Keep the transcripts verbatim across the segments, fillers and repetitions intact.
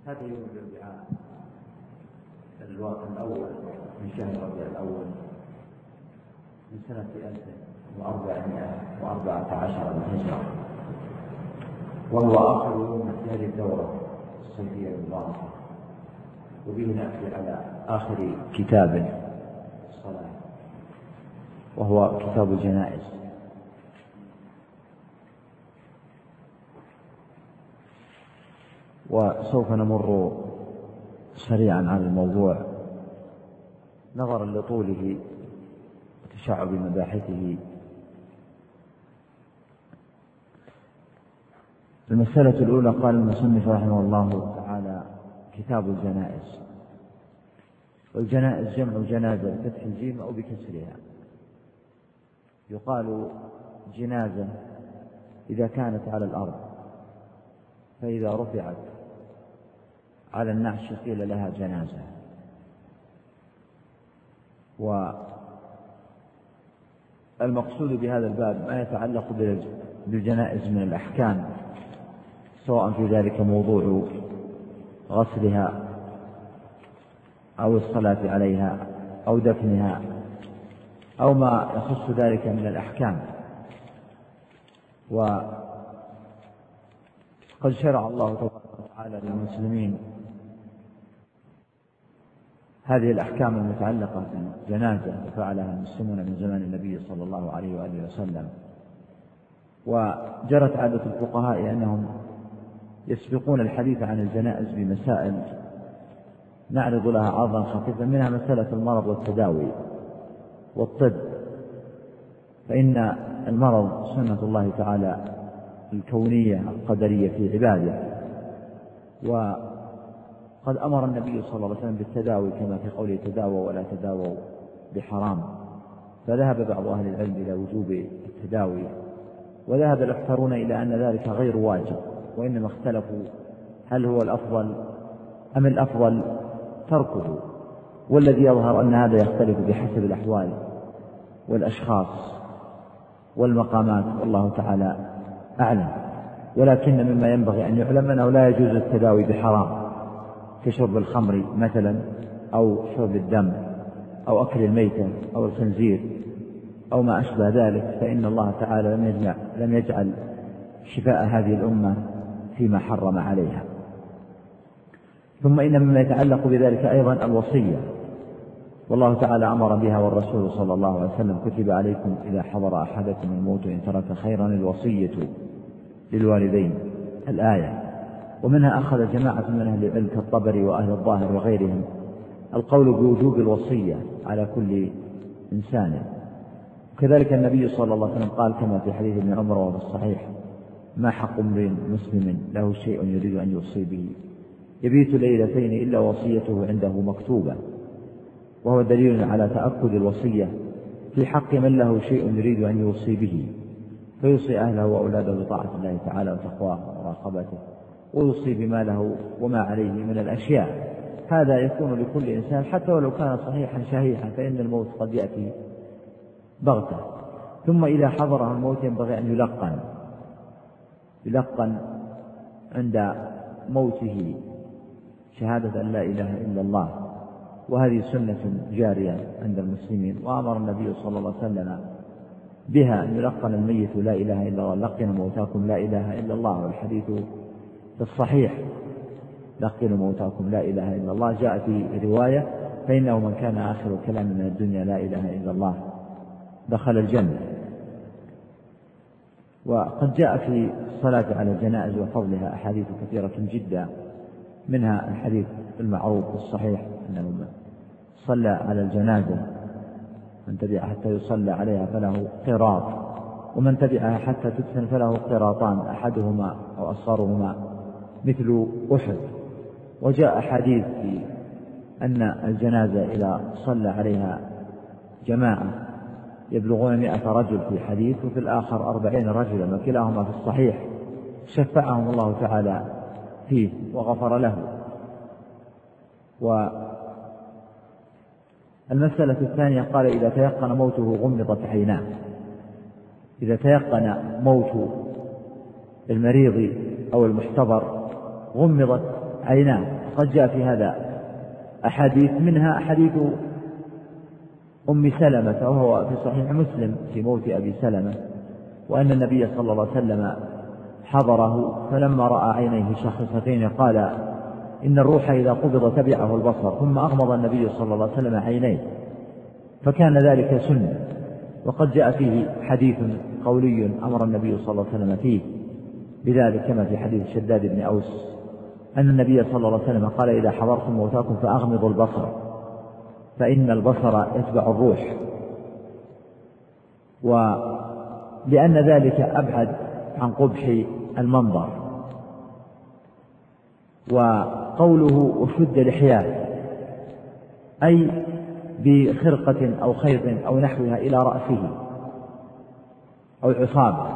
هذا يوم الأربعاء الوقت الأول من شهر ربيع الأول من سنة ألف وأربعمائة وأربعة عشر الهجرة، وهو آخر يوم من هذه الدورة الصيفية المباركة، وبه نأتي على آخر كتاب الصلاة وهو كتاب الجنائز. وسوف نمر سريعا على الموضوع نظرا لطوله وتشعب مباحثه. المسألة الأولى قال المصنف رحمه الله تعالى كتاب الجنائز. والجنائز جمع جنازة بفتح الجيم أو بكسرها. يقال جنازة إذا كانت على الأرض، فإذا رفعت على النعش قيل لها جنازة. والمقصود بهذا الباب ما يتعلق بالجنائز من الأحكام، سواء في ذلك موضوع غسلها أو الصلاة عليها أو دفنها أو ما يخص ذلك من الأحكام. وقد شرع الله تبارك وتعالى للمسلمين هذه الأحكام المتعلقة بالجنازة، وفعلها المسلمون من زمان النبي صلى الله عليه وآله وسلم. وجرت عادة الفقهاء أنهم يسبقون الحديث عن الجنائز بمسائل نعرض لها عرضا خفيفا، منها مسألة المرض والتداوي والطب، فإن المرض سنة الله تعالى الكونية القدرية في عباده، وقد أمر النبي صلى الله عليه وسلم بالتداوي كما في قوله تداووا ولا تداووا بحرام. فذهب بعض أهل العلم إلى وجوب التداوي، وذهب الأكثرون إلى أن ذلك غير واجب، وإنما اختلفوا هل هو الأفضل أم الأفضل تركه. والذي يظهر أن هذا يختلف بحسب الأحوال والأشخاص والمقامات، والله تعالى أعلم. ولكن مما ينبغي أن يعلم أنه لا يجوز التداوي بحرام كشرب الخمر مثلا، أو شرب الدم، أو أكل الميتة، أو الخنزير، أو ما أشبه ذلك، فإن الله تعالى لم يجعل, لم يجعل شفاء هذه الأمة فيما حرم عليها. ثم إن مما يتعلق بذلك أيضا الوصية، والله تعالى أمر بها، والرسول صلى الله عليه وسلم كتب عليكم إذا حضر أحدكم الموت إن ترك خيرا الوصية للوالدين الآية. ومنها أخذ جماعة من أهل العلم كالطبري وأهل الظاهر وغيرهم القول بوجوب الوصية على كل إنسان. وكذلك النبي صلى الله عليه وسلم قال كما في حديث ابن عمر وفي الصحيح: ما حق امرئ مسلم له شيء يريد أن يوصي به يبيت ليلتين إلا وصيته عنده مكتوبة. وهو دليل على تأكد الوصية في حق من له شيء يريد أن يوصي به، فيوصي أهله وأولاده بطاعة الله تعالى وتقواه وراقبته، ويوصي بما له وما عليه من الأشياء. هذا يكون لكل إنسان حتى ولو كان صحيحا شهيحا، فإن الموت قد يأتي بغتة. ثم إذا حضره الموت ينبغي أن يلقن يلقن عند موته شهادة أن لا إله إلا الله، وهذه سنة جارية عند المسلمين. وأمر النبي صلى الله عليه وسلم بها أن يلقن الميت لا إله إلا الله: لقنوا موتاكم لا إله إلا الله. والحديث في الصحيح: لقنوا موتاكم لا إله إلا الله. جاء في رواية: فإنه من كان آخر كلام من الدنيا لا إله إلا الله دخل الجنة. وقد جاء في الصلاة على الجنائز وفضلها أحاديث كثيرة جدا، منها الحديث المعروف الصحيح أنه صلى على الجنازة من تبعها حتى يصلى عليها فله قراط، ومن تبعها حتى تدفن فله قراطان أحدهما أو أصغرهما مثل أحد. وجاء حديث في أن الجنازة إذا صلى عليها جماعة يبلغون مئة رجل في حديث، وفي الآخر أربعين رجلا، وكلاهما في الصحيح، شفعهم الله تعالى فيه وغفر له. والمسألة الثانية قال: إذا تيقن موته غمضت عيناه. إذا تيقن موت المريض أو المحتضر غمضت عيناه. قد جاء في هذا أحاديث، منها حديث أم سلمة وهو في صحيح مسلم في موت أبي سلمة، وأن النبي صلى الله عليه وسلم حضره فلما رأى عينيه شاخصتين قال إن الروح إذا قبض تبعه البصر، ثم أغمض النبي صلى الله عليه وسلم عينيه، فكان ذلك سنة. وقد جاء فيه حديث قولي أمر النبي صلى الله عليه وسلم فيه بذلك، كما في حديث شداد بن أوس أن النبي صلى الله عليه وسلم قال إذا حضرتم موتاكم فأغمضوا البصر فإن البصر يتبع الروح، ولأن ذلك أبعد عن قبح المنظر. وقوله وشد لحياه أي بخرقة أو خيط أو نحوها إلى رأسه أو عصابه،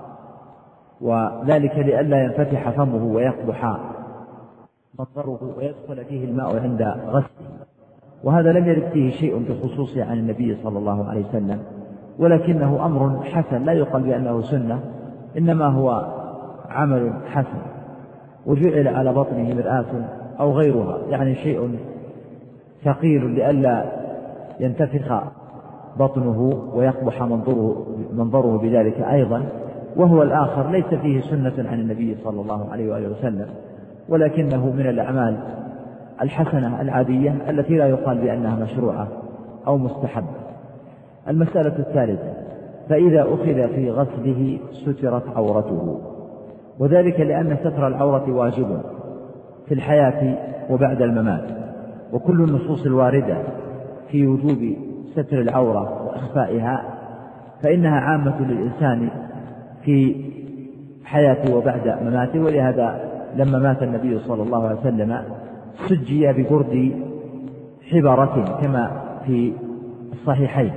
وذلك لئلا ينفتح فمه ويقبح منظره ويدخل فيه الماء عند غسله. وهذا لم يرد فيه شيء بخصوصه عن النبي صلى الله عليه وسلم، ولكنه أمر حسن لا يقال بأنه سنة، إنما هو عمل حسن. وجعل على بطنه مرآة أو غيرها، يعني شيء ثقيل لئلا ينتفخ بطنه ويقبح منظره, منظره بذلك أيضا. وهو الآخر ليس فيه سنة عن النبي صلى الله عليه وآله وسلم، ولكنه من الأعمال الحسنة العادية التي لا يقال بأنها مشروعة أو مستحبة. المسألة الثالثة: فإذا أخذ في غسله سترت عورته، وذلك لأن ستر العورة واجب في الحياة وبعد الممات، وكل النصوص الواردة في وجوب ستر العورة وإخفائها فإنها عامة للإنسان في حياته وبعد مماته. ولهذا لما مات النبي صلى الله عليه وسلم سجي ببرد حبرة كما في الصحيحين.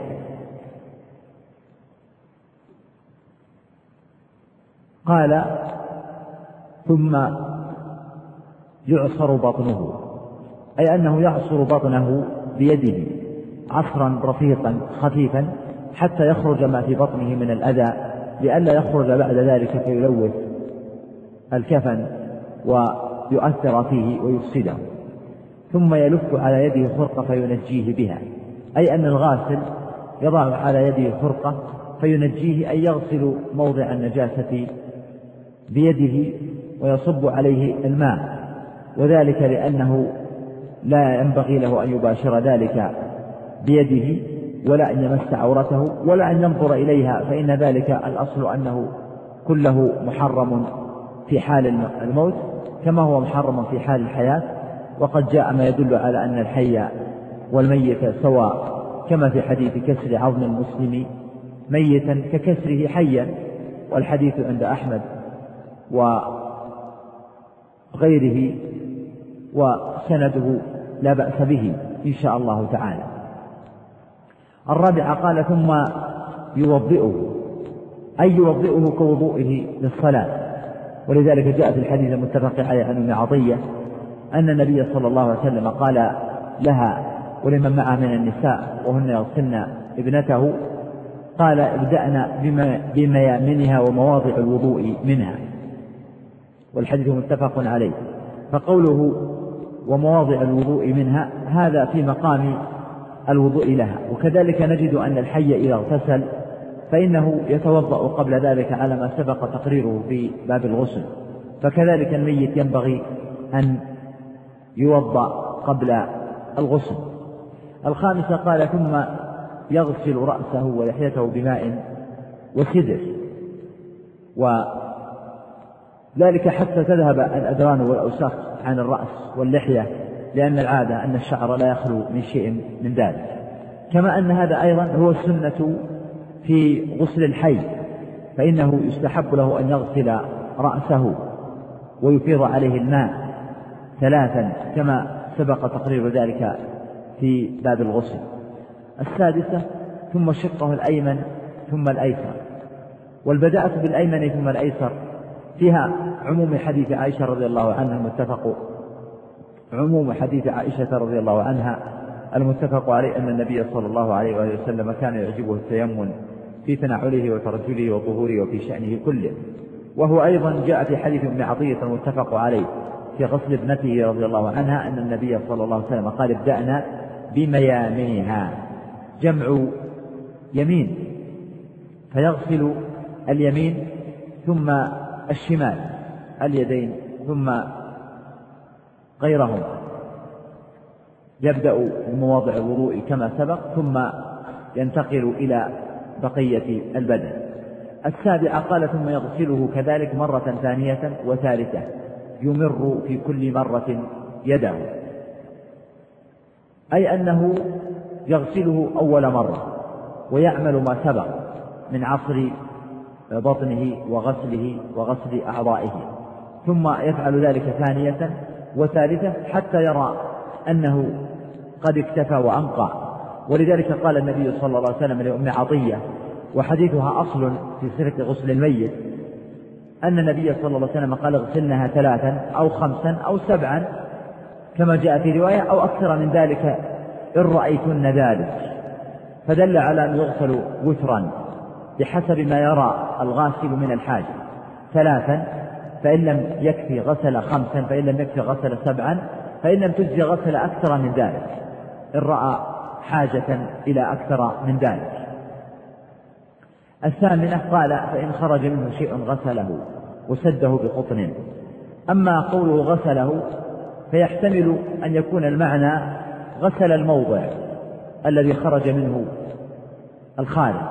قال: ثم يعصر بطنه، أي أنه يعصر بطنه بيده عصرا رفيقا خفيفا حتى يخرج ما في بطنه من الأذى، لئلا يخرج بعد ذلك فيلوث الكفن ويؤثر فيه ويفسده. ثم يلف على يده خرقة فينجيه بها، أي أن الغاسل يضع على يده خرقة فينجيه، أي يغسل موضع النجاسة بيده ويصب عليه الماء، وذلك لأنه لا ينبغي له أن يباشر ذلك بيده ولا أن يمس عورته ولا أن ينظر إليها، فإن ذلك الأصل أنه كله محرم في حال الموت كما هو محرم في حال الحياة. وقد جاء ما يدل على أن الحي والميت سواء، كما في حديث كسر عظم المسلم ميتا ككسره حيا، والحديث عند أحمد وغيره وسنده لا بأس به إن شاء الله تعالى. الرابعة: قال: ثم يوضئه، أي يوضئه كوضوئه للصلاة. ولذلك جاء في الحديث المتفق عليه عن أم عطية أن النبي صلى الله عليه وسلم قال لها ولمن معه من النساء وهن يغسلن ابنته، قال: ابدأنا بميامنها ومواضع الوضوء منها، والحديث متفق عليه. فقوله ومواضع الوضوء منها هذا في مقام الوضوء لها. وكذلك نجد أن الحي إذا اغتسل فإنه يتوضأ قبل ذلك على ما سبق تقريره في باب الغسل، فكذلك الميت ينبغي أن يوضأ قبل الغسل. الخامسة: قال: ثم يغسل رأسه ولحيته بماء وسدر، وذلك حتى تذهب الأدران والأوساخ عن الرأس واللحية، لأن العادة أن الشعر لا يخلو من شيء من ذلك. كما أن هذا أيضا هو السنة في غسل الحي، فإنه يستحب له أن يغسل رأسه ويفيض عليه الماء ثلاثا كما سبق تقرير ذلك في باب الغسل. السادسة: ثم شقه الأيمن ثم الأيسر. والبداءة بالأيمن ثم الأيسر فيها عموم حديث عائشة رضي الله عنها المتفق عموم حديث عائشة رضي الله عنها المتفق عليه أن النبي صلى الله عليه وآله وسلم كان يعجبه التيمم في تنعله وترجله وطهوره وفي شأنه كله. وهو أيضا جاء في حديث ابن عطية المتفق عليه في غسل ابنته رضي الله عنها أن النبي صلى الله عليه وسلم قال ابدأنا بميامنها، جمع يمين، فيغسل اليمين ثم الشمال، اليدين ثم غيرهما، يبدأ بمواضع الوضوء كما سبق ثم ينتقل إلى بقية البدن. السابعة قال ثم يغسله كذلك مرة ثانية وثالثة، يمر في كل مرة يده، أي أنه يغسله أول مرة ويعمل ما سبق من عصر بطنه وغسله وغسل أعضائه، ثم يفعل ذلك ثانية وثالثة حتى يرى أنه قد اكتفى وأنقى. ولذلك قال النبي صلى الله عليه وسلم لأم عطية، وحديثها أصل في صفة غسل الميت، أن النبي صلى الله عليه وسلم قال اغسلنها ثلاثا أو خمسا أو سبعا كما جاء في رواية أو أكثر من ذلك إن رأيتن ذلك، فدل على أن يغسل وترا بحسب ما يرى الغاسل من الحاجة، ثلاثا فإن لم يكفي غسل خمسا، فإن لم يكفي غسل سبعا، فإن لم تجزي غسل أكثر من ذلك إن رأى حاجة إلى أكثر من ذلك. الثامنة قال فإن خرج منه شيء غسله وسده بقطن. أما قوله غسله فيحتمل أن يكون المعنى غسل الموضع الذي خرج منه الخارج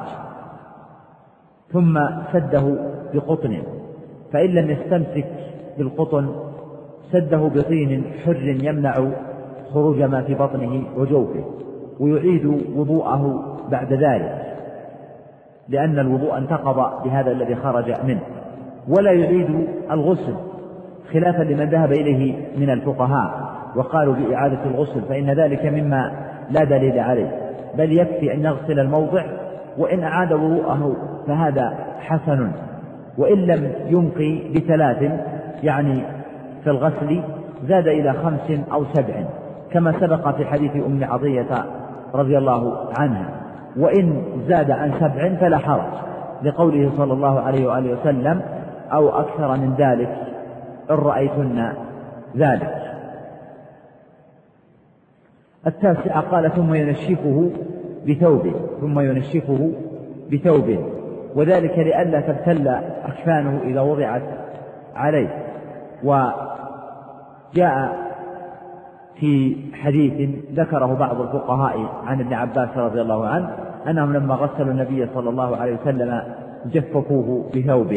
ثم سده بقطن، فإن لم يستمسك بالقطن سده بطين حر يمنع خروج ما في بطنه وجوفه، ويعيد وضوءه بعد ذلك لأن الوضوء انتقض بهذا الذي خرج منه، ولا يعيد الغسل خلافا لمن ذهب إليه من الفقهاء وقالوا بإعادة الغسل، فإن ذلك مما لا دليل عليه، بل يكفي أن يغسل الموضع، وإن أعاد وضوءه فهذا حسن، وإن لم ينقي بثلاث يعني في الغسل زاد إلى خمس أو سبع كما سبق في حديث أم عطية رضي الله عنها، وإن زاد عن سبع فلا حرج لقوله صلى الله عليه وآله وسلم أو أكثر من ذلك إن رأيتن ذلك. التاسعة قال ثم ينشفه بثوب ثم ينشفه بثوب وذلك لئلا تبتل أكفانه إذا وضعت عليه. وجاء في حديث ذكره بعض الفقهاء عن ابن عباس رضي الله عنه أنهم لما غسلوا النبي صلى الله عليه وسلم جففوه بثوب.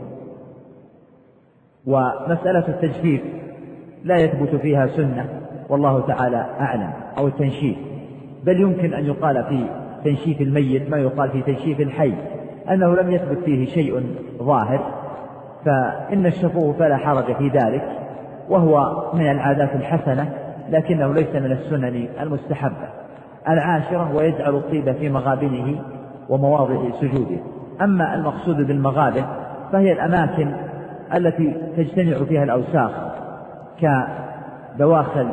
ومسألة التجفيف لا يثبت فيها سنة والله تعالى أعلم، أو التنشيف، بل يمكن أن يقال في تنشيف الميت ما يقال في تنشيف الحي، أنه لم يثبت فيه شيء ظاهر، فإن الشفوه فلا حرج في ذلك، وهو من العادات الحسنة لكنه ليس من السنن المستحبة. العاشرة ويجعل الطيب في مغابنه ومواضع سجوده. أما المقصود بالمغابن فهي الأماكن التي تجتمع فيها الأوساخ كدواخل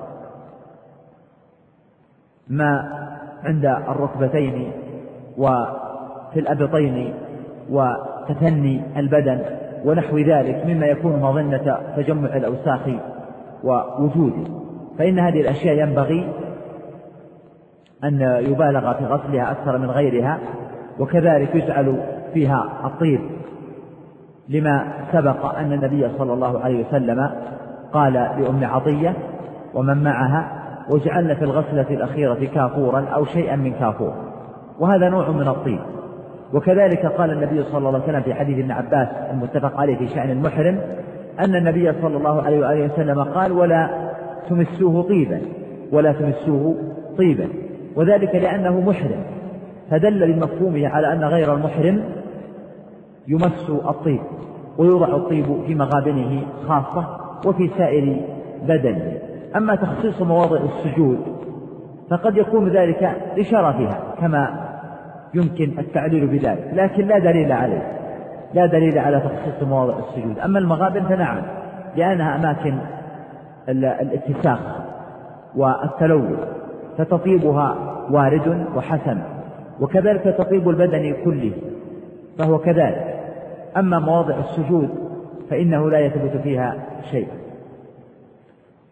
ما عند الركبتين وفي الأبطين وتثني البدن ونحو ذلك مما يكون مظنة تجمع الأوساخ ووجوده، فإن هذه الأشياء ينبغي أن يبالغ في غسلها أكثر من غيرها. وكذلك يجعل فيها الطيب لما سبق أن النبي صلى الله عليه وسلم قال لأم عطية ومن معها واجعلن في الغسلة الأخيرة كافورا أو شيئا من كافور، وهذا نوع من الطيب. وكذلك قال النبي صلى الله عليه وسلم في حديث ابن عباس المتفق عليه في شأن المحرم أن النبي صلى الله عليه وآله وسلم قال ولا تمسوه طيبا ولا تمسوه طيبا، وذلك لأنه محرم، فدل بمفهومه على أن غير المحرم يمس الطيب ويوضع الطيب في مغابنه خاصة وفي سائر بدنه. أما تخصيص مواضع السجود فقد يكون ذلك لشرفها كما يمكن التعليل بذلك، لكن لا دليل عليه، لا دليل على تخصيص مواضع السجود. أما المغابن فنعم لأنها أماكن الاتساخ والتلوث فتطيبها وارد وحسن، وكذلك تطيب البدن كله فهو كذلك. أما مواضع السجود فإنه لا يثبت فيها شيء.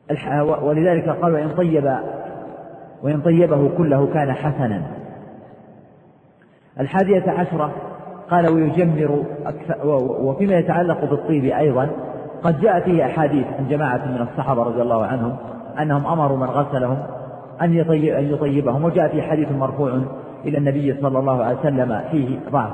ولذلك قال وإن طيب وإن طيبه كله كان حسنا. الحادية عشرة قال ويجمر أكثر. وفيما يتعلق بالطيب أيضا قد جاء فيه أحاديث عن جماعة من الصحابة رضي الله عنهم أنهم أمروا من غسلهم أن يطيبهم، وجاء في حديث مرفوع إلى النبي صلى الله عليه وسلم فيه ضعف.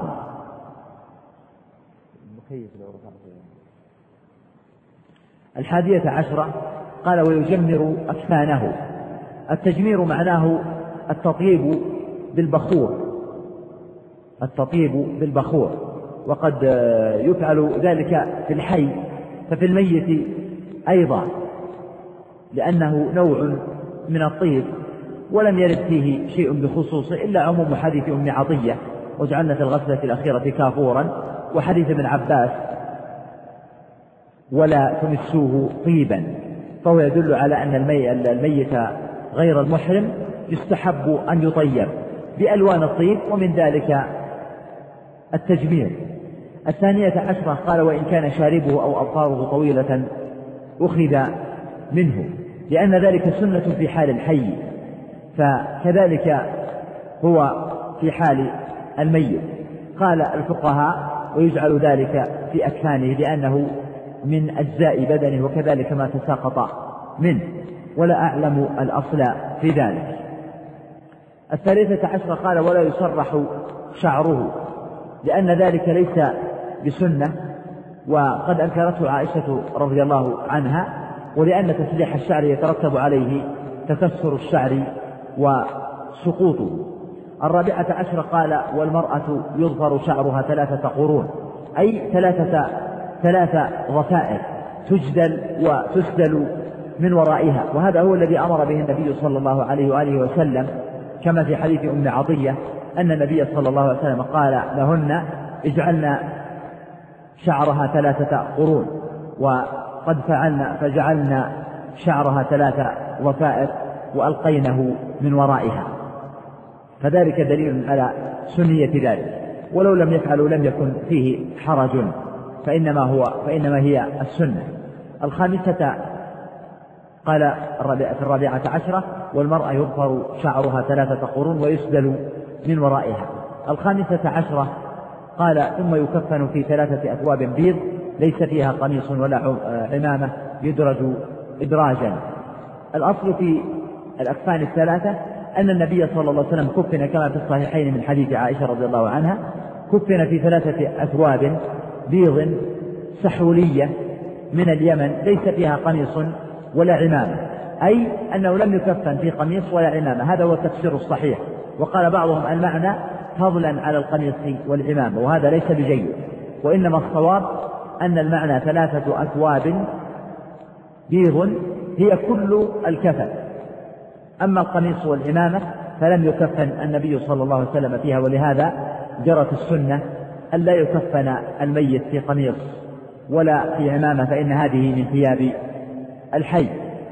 الحادية عشرة قال ويجمر أكفانه. التجمير معناه التطيب بالبخور، التطيب بالبخور، وقد يفعل ذلك في الحي ففي الميت أيضا، لأنه نوع من الطيب ولم يرد فيه شيء بخصوصه إلا عموم حديث أم عطية وجعلنا في الغسلة الأخيرة كافورا، وحديث ابن عباس ولا تمسوه طيبا، فهو يدل على أن الميت غير المحرم يستحب أن يطيب بألوان الطيب، ومن ذلك التجمير. الثانية عشرة قال وإن كان شاربه أو أظفاره طويلة أخذ منه، لأن ذلك سنة في حال الحي، فكذلك هو في حال الميت. قال الفقهاء ويجعل ذلك في أكفانه لأنه من أجزاء بدنه وكذلك ما تساقط منه، ولا أعلم الأصل في ذلك. الثالثة عشرة قال ولا يسرح شعره، لأن ذلك ليس بسنة، وقد أنكرته عائشة رضي الله عنها، ولأن تسريح الشعر يترتب عليه تكسر الشعر وسقوطه. الرابعة عشرة قال والمرأة يظفر شعرها ثلاثة قرون، أي ثلاثة ثلاثة ضفائر تجدل وتسدل من ورائها، وهذا هو الذي أمر به النبي صلى الله عليه وآله وسلم، كما في حديث أم عطية أن النبي صلى الله عليه وسلم قال لهن اجعلنا شعرها ثلاثة قرون، وقد فعلنا فجعلنا شعرها ثلاثة ضفائر وألقينه من ورائها، فذلك دليل على سنية ذلك، ولو لم يفعلوا لم يكن فيه حرج، فإنما هو فإنما هي السنة. الخامسة قال في الرابعة عشرة والمرأة يظفر شعرها ثلاثة قرون ويسدل من ورائها. الخامسة عشرة قال ثم يكفن في ثلاثة أثواب بيض ليس فيها قميص ولا عمامة يدرج إدراجا. الأصل في الأكفان الثلاثة أن النبي صلى الله عليه وسلم كفن كما في الصحيحين من حديث عائشة رضي الله عنها، كفن في ثلاثة أثواب بيض سحولية من اليمن ليس فيها قميص ولا عمامة، أي أنه لم يكفن في قميص ولا عمامة، هذا هو التفسير الصحيح. وقال بعضهم المعنى فضلا على القميص والعمامة، وهذا ليس بجيد، وإنما الصواب أن المعنى ثلاثة أثواب بيض هي كل الكفن، أما القميص والعمامة فلم يكفن النبي صلى الله عليه وسلم فيها، ولهذا جرت السنة أن لا يكفن الميت في قميص ولا في عمامة، فإن هذه من ثياب الحي.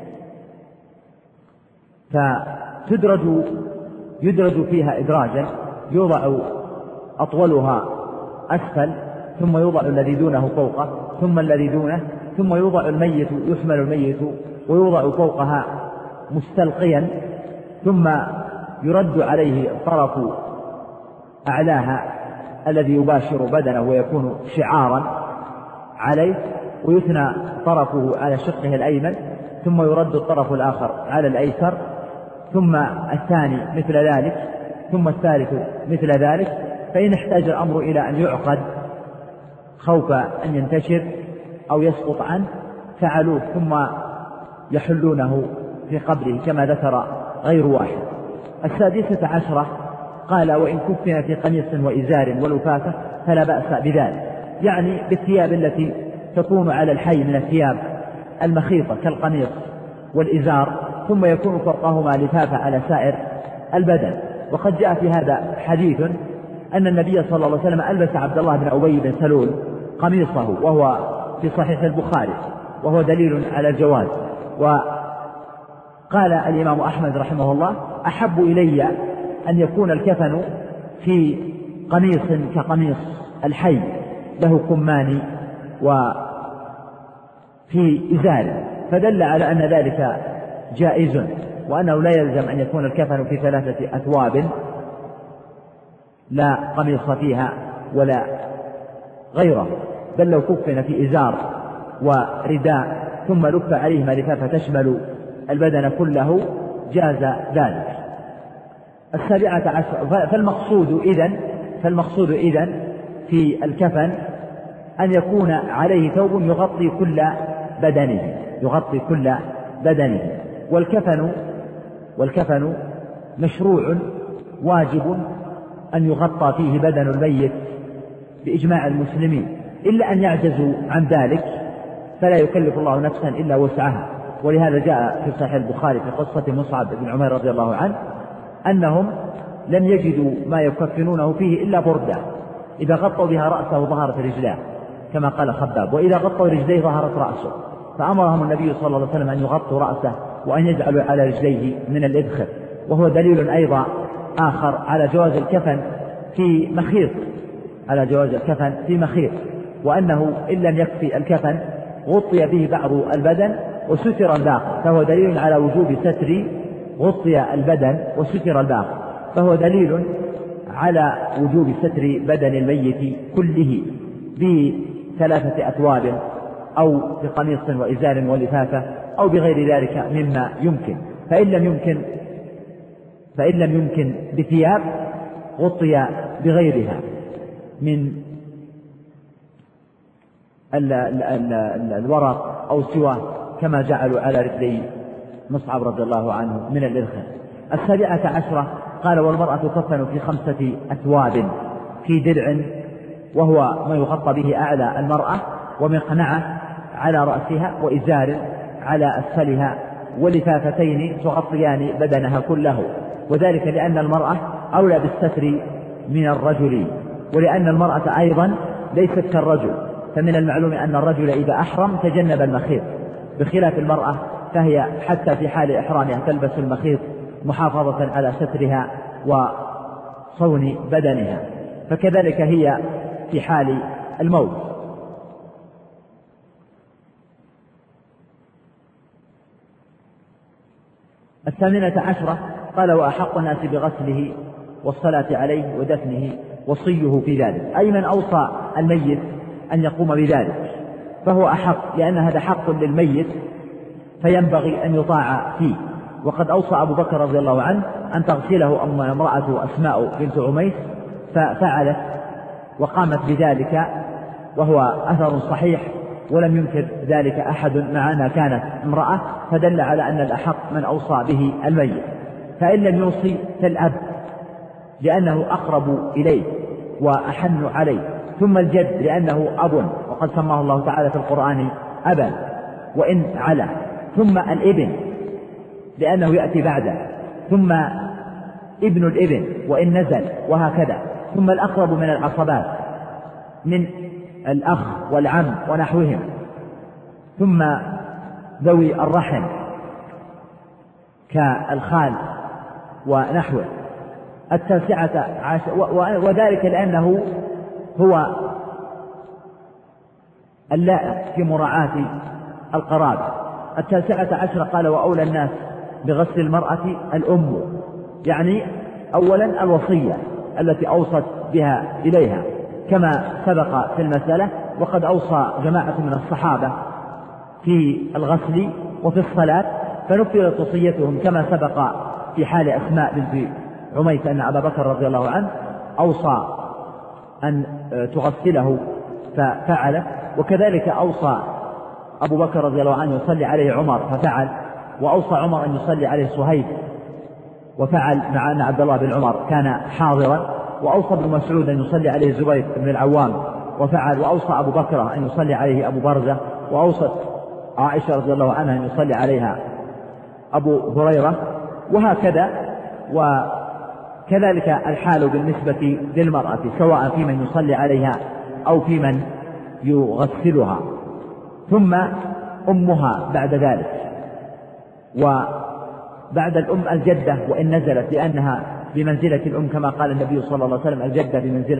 فتدرج يدرج فيها إدراجا، يوضع أطولها أسفل، ثم يوضع الذي دونه فوقه، ثم الذي دونه، ثم يوضع الميت يحمل الميت ويوضع فوقها مستلقيا، ثم يرد عليه طرف أعلاها الذي يباشر بدنه ويكون شعارا عليه، ويثنى طرفه على شقه الأيمن، ثم يرد الطرف الآخر على الأيسر، ثم الثاني مثل ذلك، ثم الثالث مثل ذلك. فإن احتاج الأمر إلى أن يعقد خوف أن ينتشر أو يسقط عنه فعلوه، ثم يحلونه في قبره كما ذكر غير واحد. السادسة عشرة قال وإن كفن في قميص وإزار ولفافة فلا بأس بذلك، يعني بالثياب التي تكون على الحي من الثياب المخيطة كالقميص والإزار، ثم يكون فوقهما لفافة على سائر البدن. وقد جاء في هذا حديث أن النبي صلى الله عليه وسلم ألبس عبد الله بن أبي بن سلول قميصه، وهو في صحيح البخاري، وهو دليل على الجواز. وقال الإمام أحمد رحمه الله أحب إلي أن يكون الكفن في قميص كقميص الحي له كمان وفي إزار، فدل على أن ذلك جائز، وأنه لا يلزم أن يكون الكفن في ثلاثة أثواب لا قميص فيها ولا غيره، بل لو كفن في إزار ورداء ثم لف عليهما لفافة تشمل البدن كله جاز ذلك. السابعة عشر فالمقصود إذن فالمقصود إذن في الكفن أن يكون عليه ثوب يغطي كل بدنه يغطي كل بدنه والكفن والكفن مشروع واجب أن يغطى فيه بدن الميت بإجماع المسلمين، إلا أن يعجزوا عن ذلك فلا يكلف الله نفسا إلا وسعها. ولهذا جاء في صحيح البخاري في قصة مصعب بن عمير رضي الله عنه أنهم لم يجدوا ما يكفنونه فيه إلا بردة إذا غطوا بها رأسه ظهرت رجلاه كما قال خباب، وإذا غطوا رجليه ظهرت رأسه، فأمرهم النبي صلى الله عليه وسلم أن يغطوا رأسه وأن يجعلوا على رجليه من الإذخر. وهو دليل أيضا آخر على جواز الكفن في مخيط على جواز الكفن في مخيط وأنه إن لم يكفي الكفن غطي به بعض البدن وستر الباقي، فهو دليل على وجوب ستر غطي البدن وستر الباقي، فهو دليل على وجوب ستر بدن الميت كله بثلاثة أثواب أو بقميص وإزار ولفافة أو بغير ذلك مما يمكن. فإن لم يمكن فإن لم يمكن بثياب غطي بغيرها من ال ال ال ال الورق أو سواه كما جعلوا على رجلي مصعب رضي الله عنه من الإذخر. السابعة عشرة قال والمرأة تكفن في خمسة أثواب في درع وهو ما يغطى به أعلى المرأة ومقنعة على رأسها وإزار على أسفلها ولفافتين تغطيان بدنها كله، وذلك لأن المرأة أولى بالستر من الرجل، ولأن المرأة أيضا ليست كالرجل، فمن المعلوم أن الرجل إذا أحرم تجنب المخيط بخلاف المرأة، فهي حتى في حال إحرامها تلبس المخيط محافظة على سترها وصون بدنها، فكذلك هي في حال الموت. الثامنة عشرة قال وأحق الناس بغسله والصلاة عليه ودفنه وصيه في ذلك، أي من أوصى الميت أن يقوم بذلك فهو أحق، لأن هذا حق للميت فينبغي أن يطاع فيه. وقد أوصى أبو بكر رضي الله عنه أن تغسله أم امرأته أسماء بنت عميس ففعلت وقامت بذلك، وهو أثر صحيح ولم ينكر ذلك أحد مع أنها كانت امرأة، فدل على أن الأحق من أوصى به الميت. فإن لم يوصي فالأب لأنه أقرب إليه وأحن عليه، ثم الجد لأنه أب وقد سماه الله تعالى في القرآن أبا وإن علا، ثم الابن لأنه يأتي بعده، ثم ابن الابن وإن نزل، وهكذا، ثم الأقرب من العصبات من الأخ والعم ونحوهم، ثم ذوي الرحم كالخال ونحوه. التاسعة عشر وذلك لأنه هو اللائق في مراعاة القرابة. التاسعة عشر قال وأولى الناس بغسل المرأة الأم، يعني أولا الوصية التي أوصت بها إليها كما سبق في المسألة، وقد أوصى جماعة من الصحابة في الغسل وفي الصلاة فنفذت وصيتهم كما سبق في حال أسماء بنت عميس أن أبا بكر رضي الله عنه أوصى أن تغسله ففعل، وكذلك أوصى أبو بكر رضي الله عنه يصلي عليه عمر ففعل، وأوصى عمر أن يصلي عليه صهيب وفعل مع أن عبد الله بن عمر كان حاضرا، وأوصى ابن مسعود أن يصلي عليه الزبير بن العوام وفعل، وأوصى أبو بكر أن يصلي عليه أبو برزة، وأوصى عائشة رضي الله عنها أن يصلي عليها أبو هريرة، وهكذا. وكذلك الحال بالنسبة للمرأة سواء في من يصلي عليها أو في من يغسلها، ثم أمها بعد ذلك، وبعد الأم الجدة وإن نزلت لأنها بمنزلة الأم كما قال النبي صلى الله عليه وسلم الجدة بمنزلة،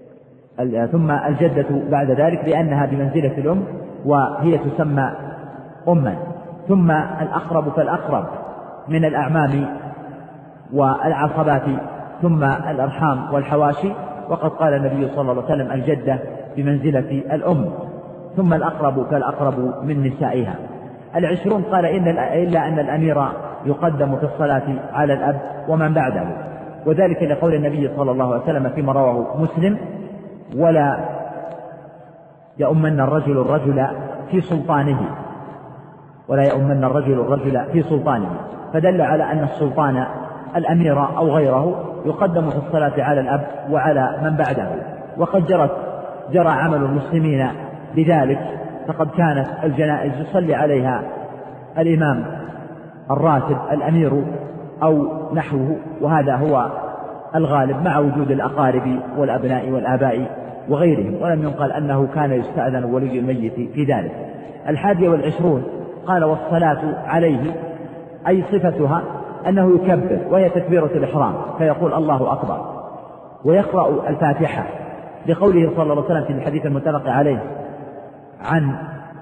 ثم الجدة بعد ذلك لأنها بمنزلة الأم وهي تسمى أما، ثم الأقرب فالأقرب من الأعمام والعصبات، ثم الأرحام والحواشي، وقد قال النبي صلى الله عليه وسلم الجدة بمنزلة الأم، ثم الأقرب فالأقرب من نسائها. العشرون قال إن إلا أن الأمير يقدم في الصلاة على الأب ومن بعده، وذلك لقول النبي صلى الله عليه وسلم فيما رواه مسلم: ولا يؤمن الرجل الرجل في سلطانه ولا يؤمن الرجل الرجل في سلطانه، فدل على أن السلطان الأمير أو غيره يقدم في الصلاة على الأب وعلى من بعده. وقد جرت جرى عمل المسلمين بذلك، فقد كانت الجنائز يصلي عليها الإمام الراتب الأمير أو نحوه، وهذا هو الغالب مع وجود الأقارب والأبناء والآباء وغيرهم، ولم ينقل أنه كان يستأذن ولي الميت في ذلك. الحادية والعشرون قال: والصلاة عليه، أي صفتها أنه يكبر وهي تكبيرة الإحرام، فيقول الله أكبر ويقرأ الفاتحة، لقوله صلى الله عليه وسلم في الحديث المتفق عليه عن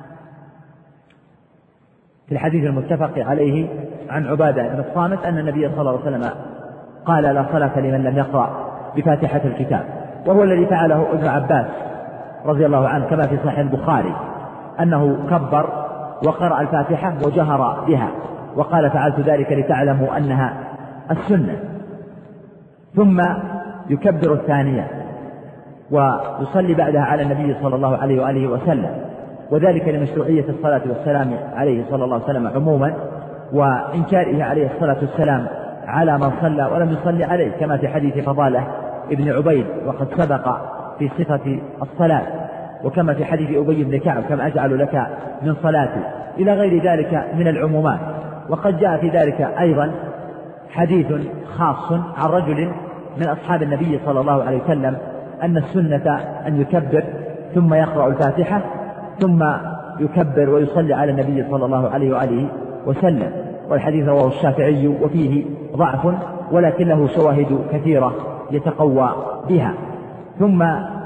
في الحديث المتفق عليه عن عبادة بن الصامت أن النبي صلى الله عليه وسلم قال: لا صلاة لمن لم يقرأ بفاتحة الكتاب، وهو الذي فعله ابن عباس رضي الله عنه كما في صحيح البخاري، أنه كبر وقرأ الفاتحة وجهر بها، وقال: فعلت ذلك لتعلموا أنها السنة. ثم يكبر الثانية ويصلي بعدها على النبي صلى الله عليه وآله وسلم، وذلك لمشروعية الصلاة والسلام عليه صلى الله عليه وسلم عموما، وإنكاره عليه الصلاة والسلام على من صلى ولم يصلي عليه، كما في حديث فضالة ابن عبيد وقد سبق في صفة الصلاة، وكما في حديث أبي بن كعب: كم أجعل لك من صلاتي، إلى غير ذلك من العمومات. وقد جاء في ذلك أيضا حديث خاص عن رجل من أصحاب النبي صلى الله عليه وسلم أن السنة أن يكبر ثم يقرأ الفاتحة ثم يكبر ويصلي على النبي صلى الله عليه وآله وسلم، والحديث رواه الشافعي وفيه ضعف، ولكن له شواهد كثيرة يتقوى بها. ثم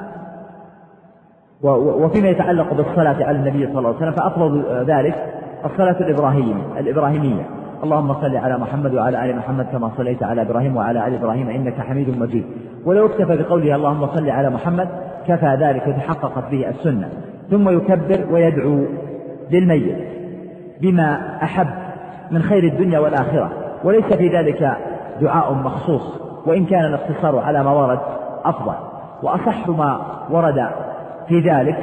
وفيما يتعلق بالصلاة على النبي صلى الله عليه وسلم فأفضل ذلك الصلاة الإبراهيمية: اللهم صل على محمد وعلى آل محمد كما صليت على إبراهيم وعلى آل إبراهيم إنك حميد مجيد. ولو اكتفى بقوله اللهم صل على محمد كفى ذلك وتحققت به السنة. ثم يكبر ويدعو للميت بما أحب من خير الدنيا والآخرة، وليس في ذلك دعاء مخصوص، وإن كان الاقتصار على ما ورد أفضل. وأصح ما ورد في ذلك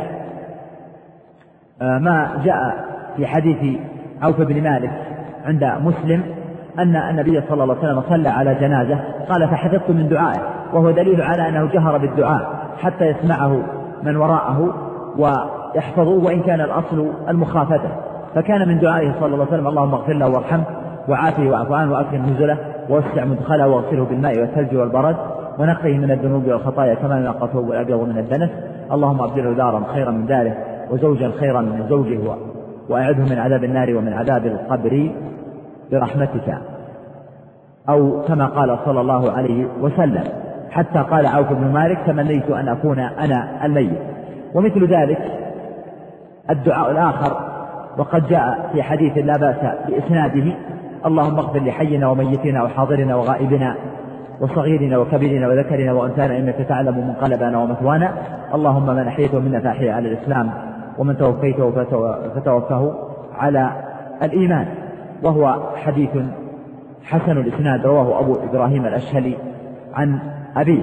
ما جاء في حديث عوف بن مالك عند مسلم أن النبي صلى الله عليه وسلم صلى على جنازة، قال: فحفظت من دعائه، وهو دليل على أنه جهر بالدعاء حتى يسمعه من وراءه ويحفظوه، وإن كان الأصل المخافته. فكان من دعائه صلى الله عليه وسلم: اللهم اغفر له وارحمه وعافه واعف عنه وأكرم نزله ووسع مدخله واغسله بالماء والثلج والبرد ونقه من الذنوب والخطايا كما ينقى الثوب الأبيض من الدنس. اللهم أبدله دارا خيرا من داره وزوجا خيرا من زوجه وأعذه من عذاب النار ومن عذاب القبر برحمتك، أو كما قال صلى الله عليه وسلم. حتى قال عوف بن مالك: تمنيت أن أكون أنا الميت. ومثل ذلك الدعاء الآخر، وقد جاء في حديث لا بأس بإسناده: اللهم اغفر لحينا وميتنا وحاضرنا وغائبنا وصغيرنا وكبيرنا وذكرنا وأنثانا إنك تعلم منقلبنا ومثوانا. اللهم من أحييته منا فأحيه على الإسلام ومن توفيته فتوفه على الإيمان. وهو حديث حسن الإسناد رواه أبو إبراهيم الأشهلي عن أبيه.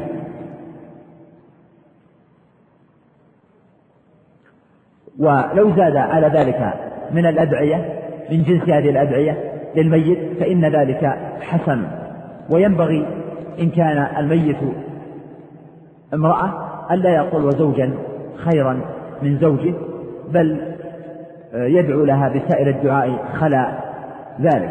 ولو زاد على ذلك من الأدعية من جنس هذه الأدعية للميت فإن ذلك حسن. وينبغي إن كان الميت امرأة ألا يقول وزوجا خيرا من زوجه، بل يدعو لها بسائر الدعاء خلا ذلك.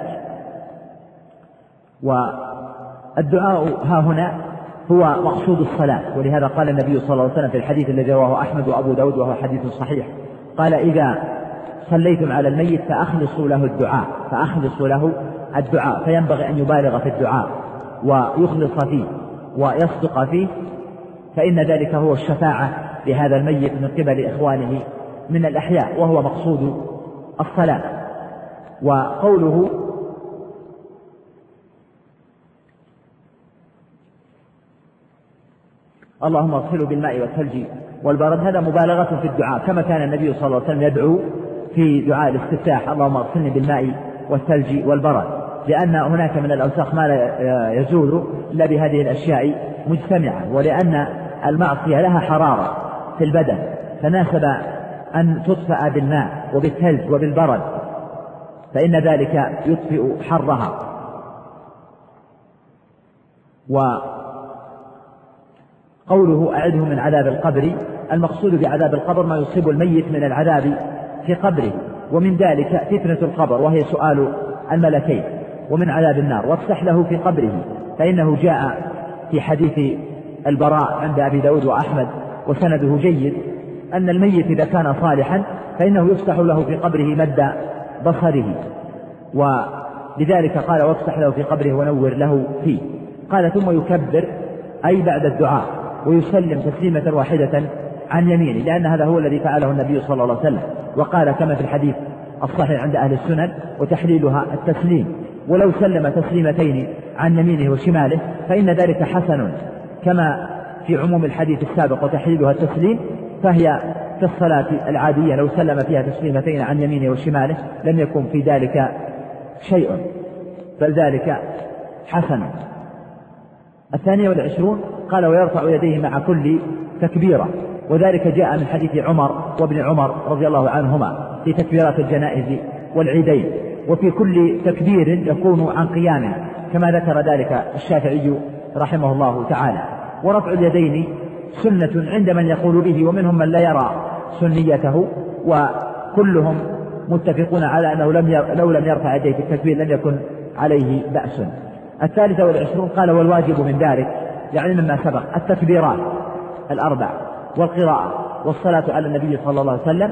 والدعاء ها هنا هو مقصود الصلاة، ولهذا قال النبي صلى الله عليه وسلم في الحديث الذي رواه أحمد وأبو داود وهو حديث صحيح، قال: إذا صليتم على الميت فأخلصوا له الدعاء فأخلصوا له الدعاء فينبغي أن يبالغ في الدعاء ويخلص فيه ويصدق فيه، فإن ذلك هو الشفاعة لهذا الميت من قبل إخوانه من الأحياء، وهو مقصود الصلاة. وقوله اللهم اغسله بالماء والثلج والبرد هذا مبالغة في الدعاء، كما كان النبي صلى الله عليه وسلم يدعو في دعاء الاستفتاح اللهم اغسلني بالماء والثلج والبرد، لأن هناك من الأوساخ ما لا يزول إلا بهذه الأشياء مجتمعة، ولأن المعصية لها حرارة في البدن فناسب أن تطفأ بالماء وبالثلج وبالبرد، فإن ذلك يطفئ حرها. وقوله أعده من عذاب القبر، المقصود بعذاب القبر ما يصيب الميت من العذاب في قبره، ومن ذلك فتنة القبر وهي سؤال الملكين، ومن عذاب النار وافتح له في قبره، فإنه جاء في حديث البراء عند أبي داود وأحمد وسنده جيد أن الميت إذا كان صالحا فإنه يفتح له في قبره مد بصره، ولذلك قال وافتح له في قبره ونور له فيه. قال ثم يكبر أي بعد الدعاء ويسلم تسليمة واحدة عن يمينه، لأن هذا هو الذي فعله النبي صلى الله عليه وسلم، وقال كما في الحديث الصحيح عند أهل السنن وتحليلها التسليم، ولو سلم تسليمتين عن يمينه وشماله فإن ذلك حسن، كما في عموم الحديث السابق وتحليلها التسليم، فهي كالصلاة العادية لو سلم فيها تسليمتين عن يمينه وشماله لم يكن في ذلك شيء، بل ذلك حسن. الثانية والعشرون قال ويرفع يديه مع كل تكبيرة، وذلك جاء من حديث عمر وابن عمر رضي الله عنهما في تكبيرات الجنائز والعيدين، وفي كل تكبير يكون عن قيام، كما ذكر ذلك الشافعي رحمه الله تعالى. ورفع اليدين سنة عند من يقول به، ومنهم من لا يرى سنيته، وكلهم متفقون على أنه لم لو لم يرفع يديه في التكبير لم يكن عليه بأس. الثالثة والعشرون قال والواجب من ذلك يعني مما سبق التكبيرات الأربع والقراءة والصلاة على النبي صلى الله عليه وسلم،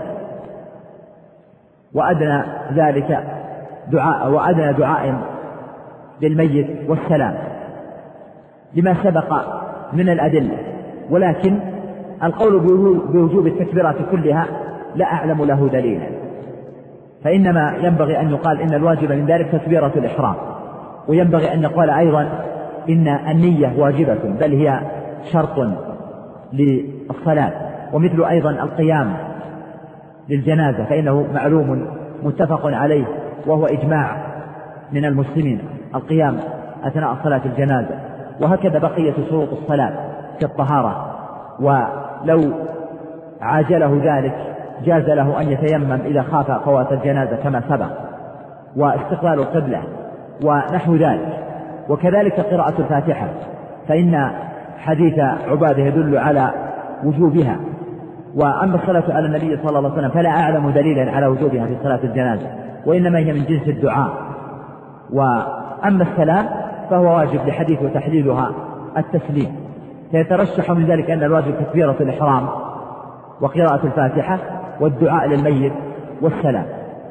وأدنى ذلك دعاء وأدنى دعاء للميت والسلام لما سبق من الأدلة. ولكن القول بوجوب التكبيرات كلها لا أعلم له دليلا، فإنما ينبغي أن يقال إن الواجب من ذلك تكبيرة الإحرام، وينبغي أن يقال أيضا إن النية واجبة بل هي شرط للصلاة، ومثل أيضا القيام للجنازة فإنه معلوم متفق عليه وهو إجماع من المسلمين القيام أثناء صلاة الجنازة. وهكذا بقية شروط الصلاة كالطهارة، ولو عاجله ذلك جاز له أن يتيمم إذا خاف فوات الجنازة كما سبق، واستقبال القبلة ونحو ذلك. وكذلك قراءة الفاتحة، فإن حديث عبادة يدل على وجوبها. وأما الصلاة على النبي صلى الله عليه وسلم فلا أعلم دليلا على وجوبها في صلاة الجنازة، وإنما هي من جنس الدعاء. وأما السلام فهو واجب لحديث وتحليلها التسليم، فيترشح من ذلك أن الواجب تكبيرة الإحرام وقراءة الفاتحة والدعاء للميت والسلام.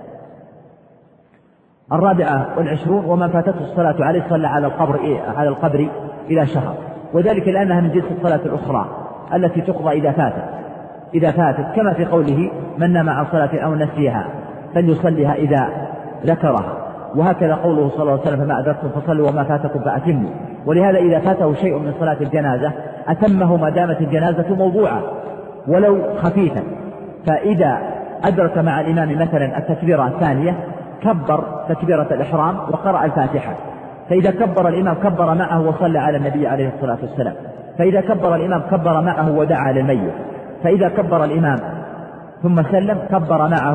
الرابعة والعشرون ومن فاتته الصلاة عليه صلى على القبر إيه؟ على القبر إلى شهر، وذلك لأنها من جنس الصلاة الأخرى التي تقضى إذا فاتت إذا فاتت كما في قوله من نام عن صلاة أو نسيها فليصليها إذا ذكرها. وهكذا قوله صلى الله عليه وسلم فما أدركتم فصلوا وما فاتكم فأتموا. ولهذا إذا فاته شيء من صلاة الجنازة أتمه ما دامت الجنازة موضوعة ولو خفيفا، فإذا أدرك مع الإمام مثلا التكبيرة الثانية كبر تكبيرة الإحرام وقرأ الفاتحة، فإذا كبر الإمام كبر معه وصلى على النبي عليه الصلاة والسلام، فإذا كبر الإمام كبر معه ودعا للميت، فإذا كبر الإمام ثم سلم كبر معه.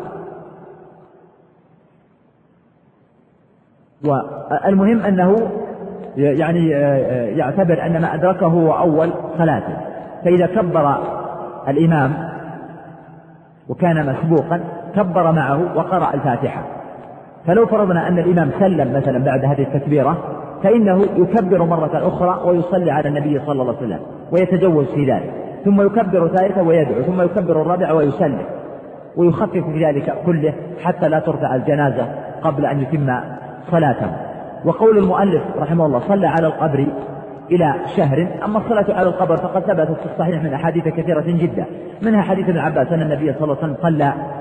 والمهم أنه يعني يعتبر أن ما أدركه هو أول صلاته، فإذا كبر الإمام وكان مسبوقا كبر معه وقرأ الفاتحة. فلو فرضنا أن الإمام سلم مثلا بعد هذه التكبيرة فإنه يكبر مرة أخرى ويصلي على النبي صلى الله عليه وسلم ويتجوز في ذلك، ثم يكبر ثالثا ويدعو، ثم يكبر الرابع ويسلم، ويخفف في ذلك كله حتى لا ترفع الجنازة قبل أن يتم صلاته. وقول المؤلف رحمه الله صلى على القبر إلى شهر، أما الصلاة على القبر فقد ثبتت في الصحيح من أحاديث كثيرة جدا، منها حديث ابن عباس أن النبي صلى الله عليه وسلم صلى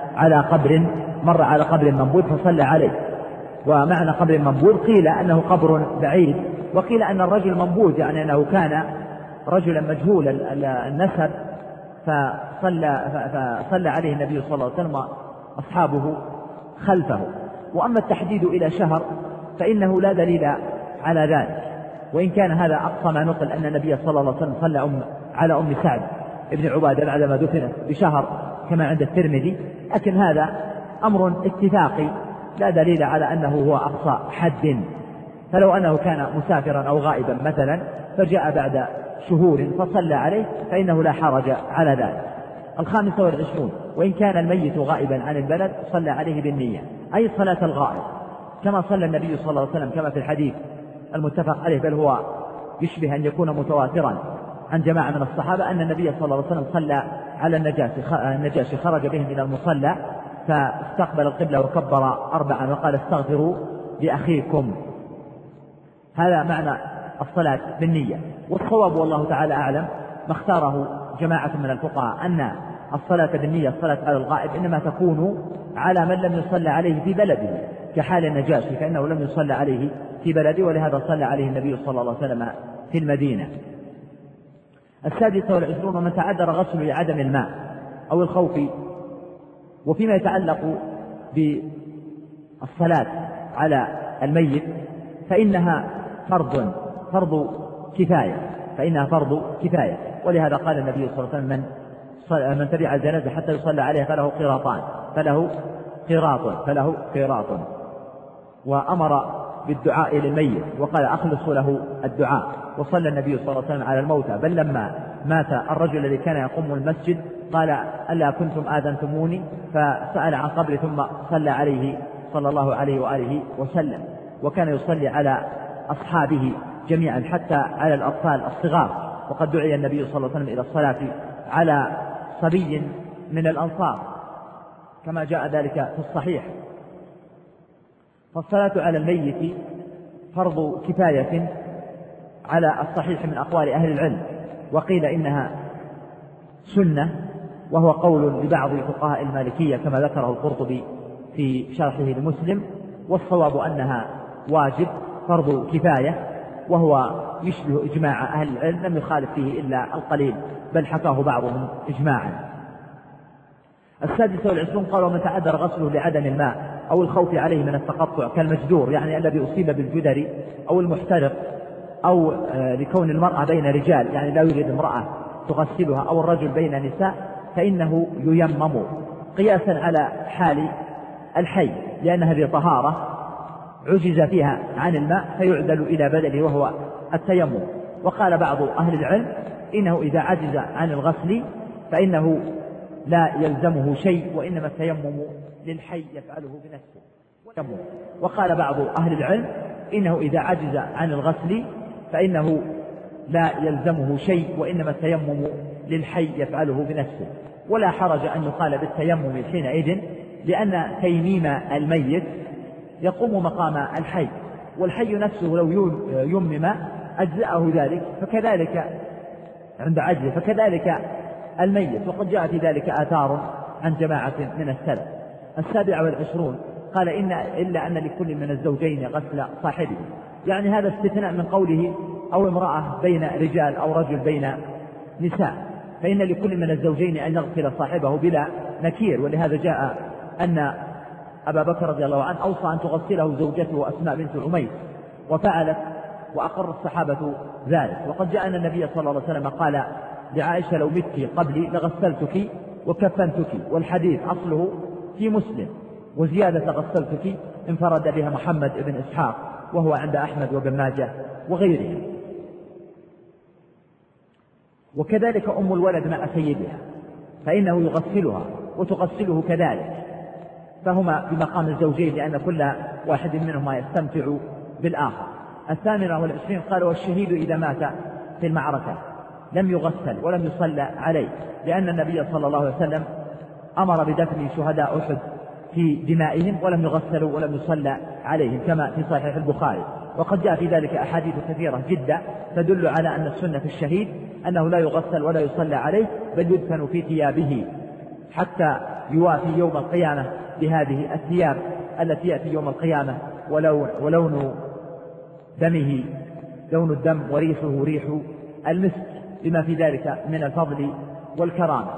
على قبر مر على قبر منبوذ فصلى عليه. ومعنى قبر منبوذ قيل أنه قبر بعيد، وقيل أن الرجل منبوذ يعني أنه كان رجلا مجهول النسب فصلى, فصلى عليه النبي صلى الله عليه وسلم أصحابه خلفه. وأما التحديد إلى شهر فإنه لا دليل على ذلك، وإن كان هذا أقصى ما نقل أن النبي صلى الله عليه وسلم صلى أم على أم سعد ابن عبادة بعدما دفنت بشهر كما عند الترمذي، لكن هذا أمر اتفاقي لا دليل على أنه هو أقصى حد. فلو أنه كان مسافرا أو غائبا مثلا فجاء بعد شهور فصلى عليه فإنه لا حرج على ذلك. الخامسة والعشرون وإن كان الميت غائبا عن البلد صلى عليه بالنية، أي صلاة الغائب، كما صلى النبي صلى الله عليه وسلم كما في الحديث المتفق عليه، بل هو يشبه أن يكون متواترا عن جماعة من الصحابة أن النبي صلى الله عليه وسلم صلى على النجاشي، خرج بهم إلى المصلى فاستقبل القبلة وكبر أربعا وقال استغفروا لأخيكم. هذا معنى الصلاة بالنية. والصواب والله تعالى أعلم ما اختاره جماعة من الفقهاء أن الصلاة بالنية الصلاة على الغائب إنما تكون على من لم يصلى عليه في بلده، كحال النجاشي فإنه لم يصلى عليه في بلده ولهذا صلى عليه النبي صلى الله عليه وسلم في المدينة. السادسة والعشرون ومن تعذر غسله لعدم الماء أو الخوف. وفيما يتعلق بالصلاة على الميت فإنها فرض فرض كفاية فإنها فرض كفاية ولهذا قال النبي صلى الله عليه وسلم من, من تبع الجنازة حتى يصلى عليها فله قيراطان فله قيراط فله قيراط وأمر بالدعاء للميت وقال أخلصوا له الدعاء. وصلى النبي صلى الله عليه وسلم على الموتى، بل لما مات الرجل الذي كان يقوم المسجد قال ألا كنتم آذنتموني، فسأل عن قبره ثم صلى عليه صلى الله عليه وآله وسلم. وكان يصلي على أصحابه جميعا حتى على الأطفال الصغار، وقد دعي النبي صلى الله عليه وسلم إلى الصلاة على صبي من الأنصار كما جاء ذلك في الصحيح. فالصلاة على الميت فرض كفاية على الصحيح من أقوال أهل العلم، وقيل إنها سنة وهو قول لبعض فقهاء المالكية كما ذكره القرطبي في شرحه لمسلم. والصواب أنها واجب فرض كفاية وهو يشبه إجماع أهل العلم لم يخالف فيه إلا القليل بل حكاه بعضهم إجماعا. السادسة والعشرون قال ومن تعذر غسله لعدم الماء أو الخوف عليه من التقطع كالمجدور يعني الذي أصيب بالجدر أو المحترق أو لكون المرأة بين رجال يعني لا يوجد امرأة تغسلها أو الرجل بين نساء فإنه ييمم قياسا على حال الحي لأن هذه طهارة عجز فيها عن الماء فيعدل إلى بدله وهو التيمم. وقال بعض أهل العلم إنه إذا عجز عن الغسل فإنه لا يلزمه شيء وإنما التيمم للحي يفعله بنفسه. وقال بعض أهل العلم إنه إذا عجز عن الغسل فإنه لا يلزمه شيء وإنما التيمم للحي يفعله بنفسه. ولا حرج أن يقال بالتيمم حينئذ لأن تيميم الميت يقوم مقام الحي، والحي نفسه لو يمم أجزأه ذلك فكذلك عند عجزه فكذلك الميت، وقد جاء في ذلك آثار عن جماعة من السلف. السابع والعشرون قال إن إلا أن لكل من الزوجين غسل صاحبه، يعني هذا استثناء من قوله أو امرأة بين رجال أو رجل بين نساء، فإن لكل من الزوجين أن يغسل صاحبه بلا نكير. ولهذا جاء أن أبا بكر رضي الله عنه أوصى أن تغسله زوجته أسماء بنت عميس وفعلت وأقر الصحابة ذلك. وقد جاء أن النبي صلى الله عليه وسلم قال لعائشة لو مت قبلي لغسلتك وكفنتك، والحديث أصله في مسلم، وزيادة غسلتك انفرد بها محمد بن إسحاق وهو عند أحمد وابن ماجه وغيره. وكذلك أم الولد مع سيدها فإنه يغسلها وتغسله كذلك، فهما بمقام الزوجين لأن كل واحد منهما يستمتع بالآخر. الثامنة والعشرين قال والشهيد إذا مات في المعركة لم يغسل ولم يصلى عليه، لأن النبي صلى الله عليه وسلم أمر بدفن شهداء أحد في دمائهم ولم يغسلوا ولم يصلى عليهم كما في صحيح البخاري. وقد جاء في ذلك أحاديث كثيرة جدا تدل على أن السنة في الشهيد أنه لا يغسل ولا يصلى عليه بل يدفن في ثيابه حتى يوافي يوم القيامة بهذه الثياب التي يأتي يوم القيامة ولون, ولون دمه لون الدم وريحه ريح المسك، لما في ذلك من الفضل والكرامة.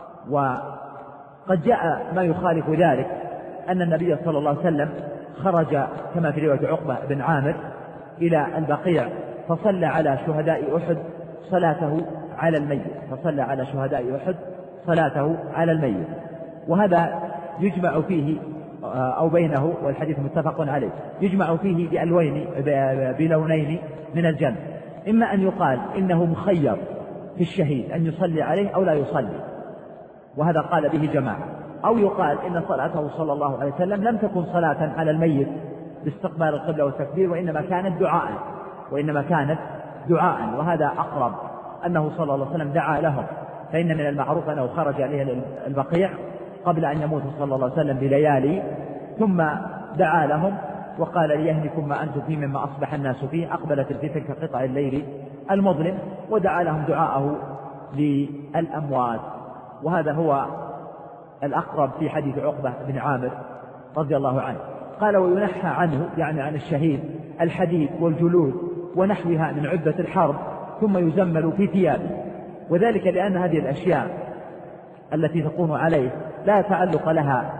وقد جاء ما يخالف ذلك أن النبي صلى الله عليه وسلم خرج كما في رواية عقبة بن عامر إلى البقيع فصلى على شهداء أحد صلاته على الميت فصلى على شهداء أحد صلاته على الميت. وهذا يجمع فيه أو بينه، والحديث متفق عليه، يجمع فيه بألوين بلونين من الجنة، إما أن يقال إنه مخير في الشهيد أن يصلي عليه أو لا يصلي، وهذا قال به جماعة، أو يقال إن صلاته صلى الله عليه وسلم لم تكن صلاة على الميت باستقبال القبلة والتكبير، وإنما كانت دعاء وإنما كانت دعاء وهذا أقرب، أنه صلى الله عليه وسلم دعا لهم، فإن من المعروف أنه خرج عليه البقيع قبل أن يموت صلى الله عليه وسلم بليالي، ثم دعا لهم وقال ليهلكم ما أنتم فيه مما أصبح الناس فيه، أقبلت الفتن كقطع الليل المظلم، ودعا لهم دعاءه للأموات. وهذا هو الأقرب في حديث عقبة بن عامر رضي الله عنه. قال وينحى عنه يعني عن الشهيد الحديد والجلود ونحوها من عدة الحرب ثم يزمل في ثيابه، وذلك لأن هذه الأشياء التي تكون عليه لا تعلق لها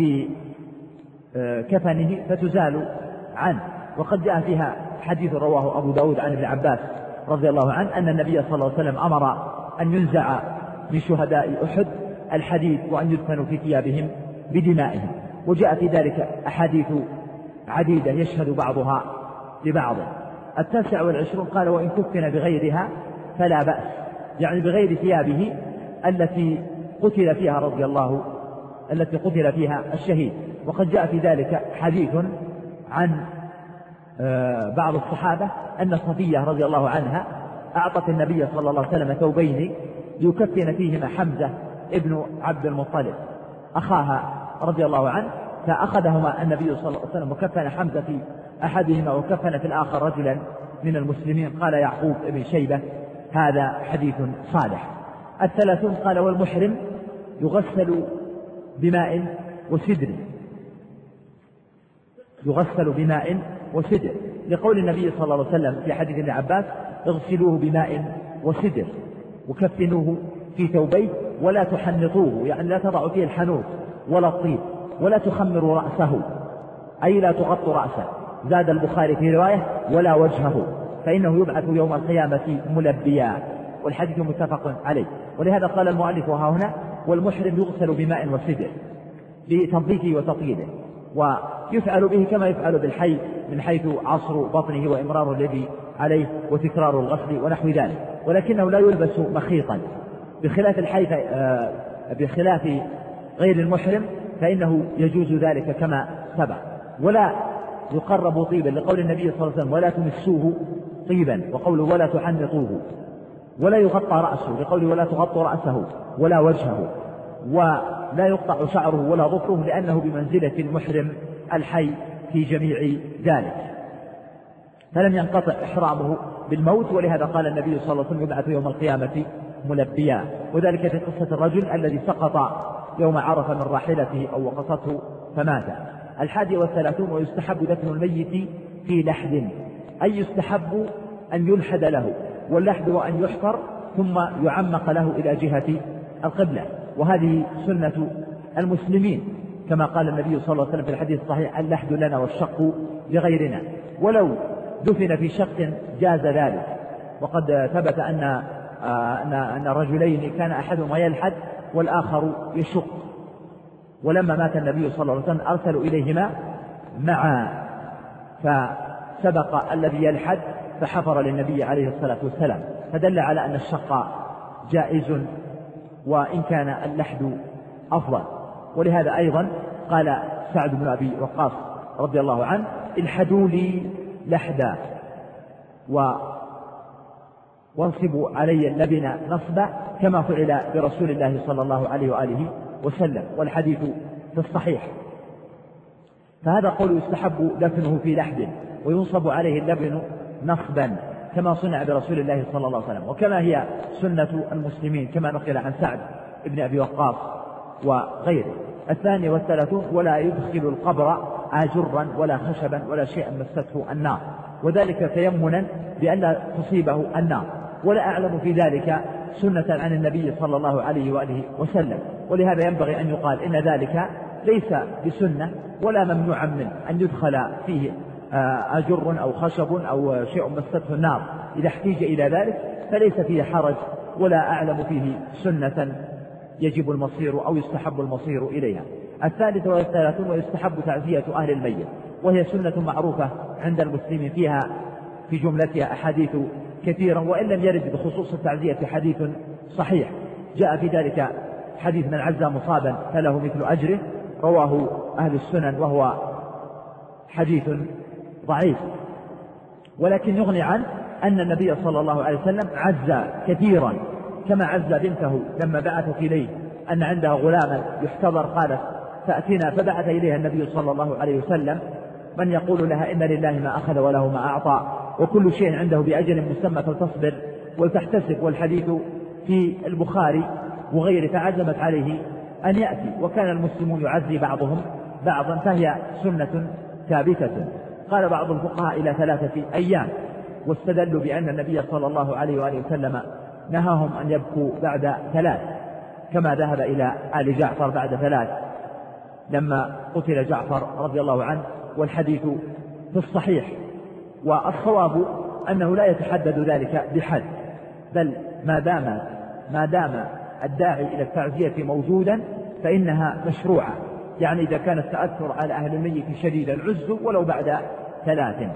بكفنه فتزال عنه. وقد جاء فيها حديث رواه أبو داود عن ابن عباس رضي الله عنه أن النبي صلى الله عليه وسلم أمر أن ينزع من شهداء أحد الحديد وأن يدفنوا في ثيابهم بدمائهم، وجاء في ذلك أحاديث عديدة يشهد بعضها لبعض. التاسع والعشرون قال وإن كفن بغيرها فلا بأس، يعني بغير ثيابه التي قتل فيها رضي الله التي قتل فيها الشهيد. وقد جاء في ذلك حديث عن بعض الصحابة أن صفية رضي الله عنها أعطت النبي صلى الله عليه وسلم ثوبين يكفن فيهما حمزة ابن عبد المطلب أخاها رضي الله عنه، فأخذهما النبي صلى الله عليه وسلم وكفن حمزة في أحدهما وكفن في الآخر رجلا من المسلمين. قال يعقوب ابن شيبة هذا حديث صالح. الثلاثون قال والمحرم يغسل بماء وسدر يغسل بماء وسدر لقول النبي صلى الله عليه وسلم في حديث ابن عباس اغسلوه بماء وسدر وكفنوه في ثوبيه ولا تحنطوه، يعني لا تضعوا فيه الحنوط ولا الطيب، ولا تخمروا رأسه أي لا تغطوا رأسه. زاد البخاري في رواية ولا وجهه فإنه يبعث يوم القيامة ملبيا، والحديث متفق عليه. ولهذا قال المؤلف ها هنا والمحرم يغسل بماء وسدر لتنظيفه وتطيبه، ويفعل به كما يفعل بالحي من حيث عصر بطنه وإمرار الذي عليه وتكرار الغسل ونحو ذلك، ولكنه لا يلبس مخيطا بخلاف الحي بخلاف غير المحرم فإنه يجوز ذلك كما سبق. ولا يقرب طيبا لقول النبي صلى الله عليه وسلم ولا تمسوه طيبا، وقوله ولا تحنطوه. ولا يغطى رأسه لقوله ولا تغطوا رأسه ولا وجهه. ولا يقطع شعره ولا ظفره لأنه بمنزلة المحرم الحي في جميع ذلك، فلم ينقطع إحرامه بالموت. ولهذا قال النبي صلى الله عليه وسلم يبعث يوم القيامة ملبيا، وذلك في قصة الرجل الذي سقط يوم عرف من راحلته أو وقصته فمات. الحادي والثلاثون ويستحب دفن الميت في لحد، أي يستحب أن يلحد له، واللحد وأن يحفر ثم يعمق له إلى جهة القبلة، وهذه سنة المسلمين كما قال النبي صلى الله عليه وسلم في الحديث الصحيح اللحد لنا والشق لغيرنا. ولو دفن في شق جاز ذلك، وقد ثبت أن أن رجلين كان أحدهما يلحد والآخر يشق، ولما مات النبي صلى الله عليه وسلم أرسلوا إليهما معا، فسبق الذي يلحد فحفر للنبي عليه الصلاة والسلام، فدل على أن الشق جائز وإن كان اللحد أفضل. ولهذا أيضا قال سعد بن أبي وقاص رضي الله عنه الحدوا لي لحدا وانصبوا علي اللبن نصبا كما فعل برسول الله صلى الله عليه وآله وسلم، والحديث في الصحيح. فهذا قول يستحب دفنه في لحد وينصب عليه اللبن نصبا كما صنع برسول الله صلى الله عليه وسلم، وكما هي سنة المسلمين كما نقل عن سعد بن أبي وقاص وغيره. الثاني والثلاثون ولا يدخل القبر آجرا ولا خشبا ولا شيئا مسته النار، وذلك تيمنا بأن تصيبه النار. ولا أعلم في ذلك سنة عن النبي صلى الله عليه وآله وسلم، ولهذا ينبغي أن يقال إن ذلك ليس بسنة ولا ممنوعا منه أن يدخل فيه أجر أو خشب أو شيء مسته النار. إذا احتيج إلى ذلك فليس فيه حرج، ولا أعلم فيه سنة يجب المصير أو يستحب المصير إليها. الثالث والثلاثون ويستحب تعزية أهل الميت، وهي سنة معروفة عند المسلمين، فيها في جملتها أحاديث كثيرا، وإن لم يرد بخصوص التعزية حديث صحيح. جاء في ذلك حديث من عزى مصابا فله مثل أجره، رواه أهل السنن، وهو حديث ضعيف، ولكن يغني عن أن النبي صلى الله عليه وسلم عزى كثيرا، كما عزى بنته لما بعثت إليه أن عندها غلاما يحتضر، قالت فأتنا، فبعث إليها النبي صلى الله عليه وسلم من يقول لها إن لله ما أخذ وله ما أعطى وكل شيء عنده بأجل مسمى فلتصبر ولتحتسب. والحديث في البخاري وغيره، فعزمت عليه أن يأتي، وكان المسلمون يعزي بعضهم بعضا، فهي سنة ثابتة. قال بعض الفقهاء إلى ثلاثة أيام، واستدلوا بأن النبي صلى الله عليه وآله وسلم نهاهم أن يبكوا بعد ثلاث، كما ذهب إلى آل جعفر بعد ثلاث لما قتل جعفر رضي الله عنه، والحديث في الصحيح. والصواب أنه لا يتحدد ذلك بحد، بل ما دام ما دام الداعي إلى التعزية موجودا فإنها مشروعة، يعني إذا كان التأثر على أهل الميت شديدا عزوا ولو بعد ثلاث.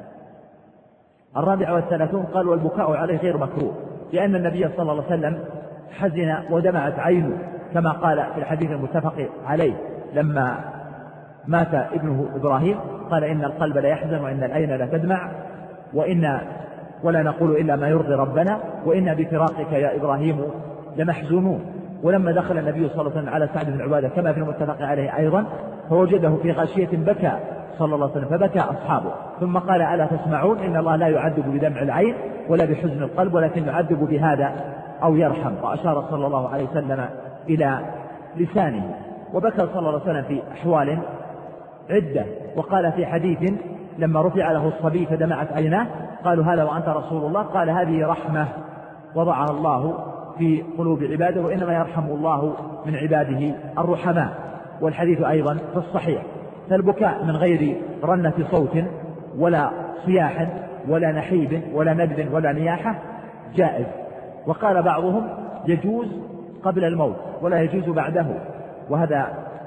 الرابع والثلاثون قال والبكاء عليه غير مكروه، لأن النبي صلى الله عليه وسلم حزن ودمعت عينه، كما قال في الحديث المتفق عليه لما مات ابنه إبراهيم، قال إن القلب لا يحزن وإن العين لا تدمع وإن ولا نقول إلا ما يرضي ربنا وإن بفراقك يا إبراهيم لمحزونون. ولما دخل النبي صلى الله عليه وسلم على سعد بن عبادة كما في المتفق عليه أيضا، فوجده في غاشية بكى صلى الله عليه وسلم، فبكى أصحابه، ثم قال ألا تسمعون إن الله لا يعذب بدمع العين ولا بحزن القلب ولكن يعذب بهذا أو يرحم، وأشار صلى الله عليه وسلم إلى لسانه. وبكى صلى الله عليه وسلم في أحوال عدة، وقال في حديث لما رفع له الصبي فدمعت عيناه قالوا هذا وأنت رسول الله، قال هذه رحمة وضعها الله في قلوب عباده وإنما يرحم الله من عباده الرحماء. والحديث أيضا في الصحيح. فالبكاء من غير رنة صوت ولا صياح ولا نحيب ولا نبذ ولا نياحة جائز. وقال بعضهم يجوز قبل الموت ولا يجوز بعده، وهذا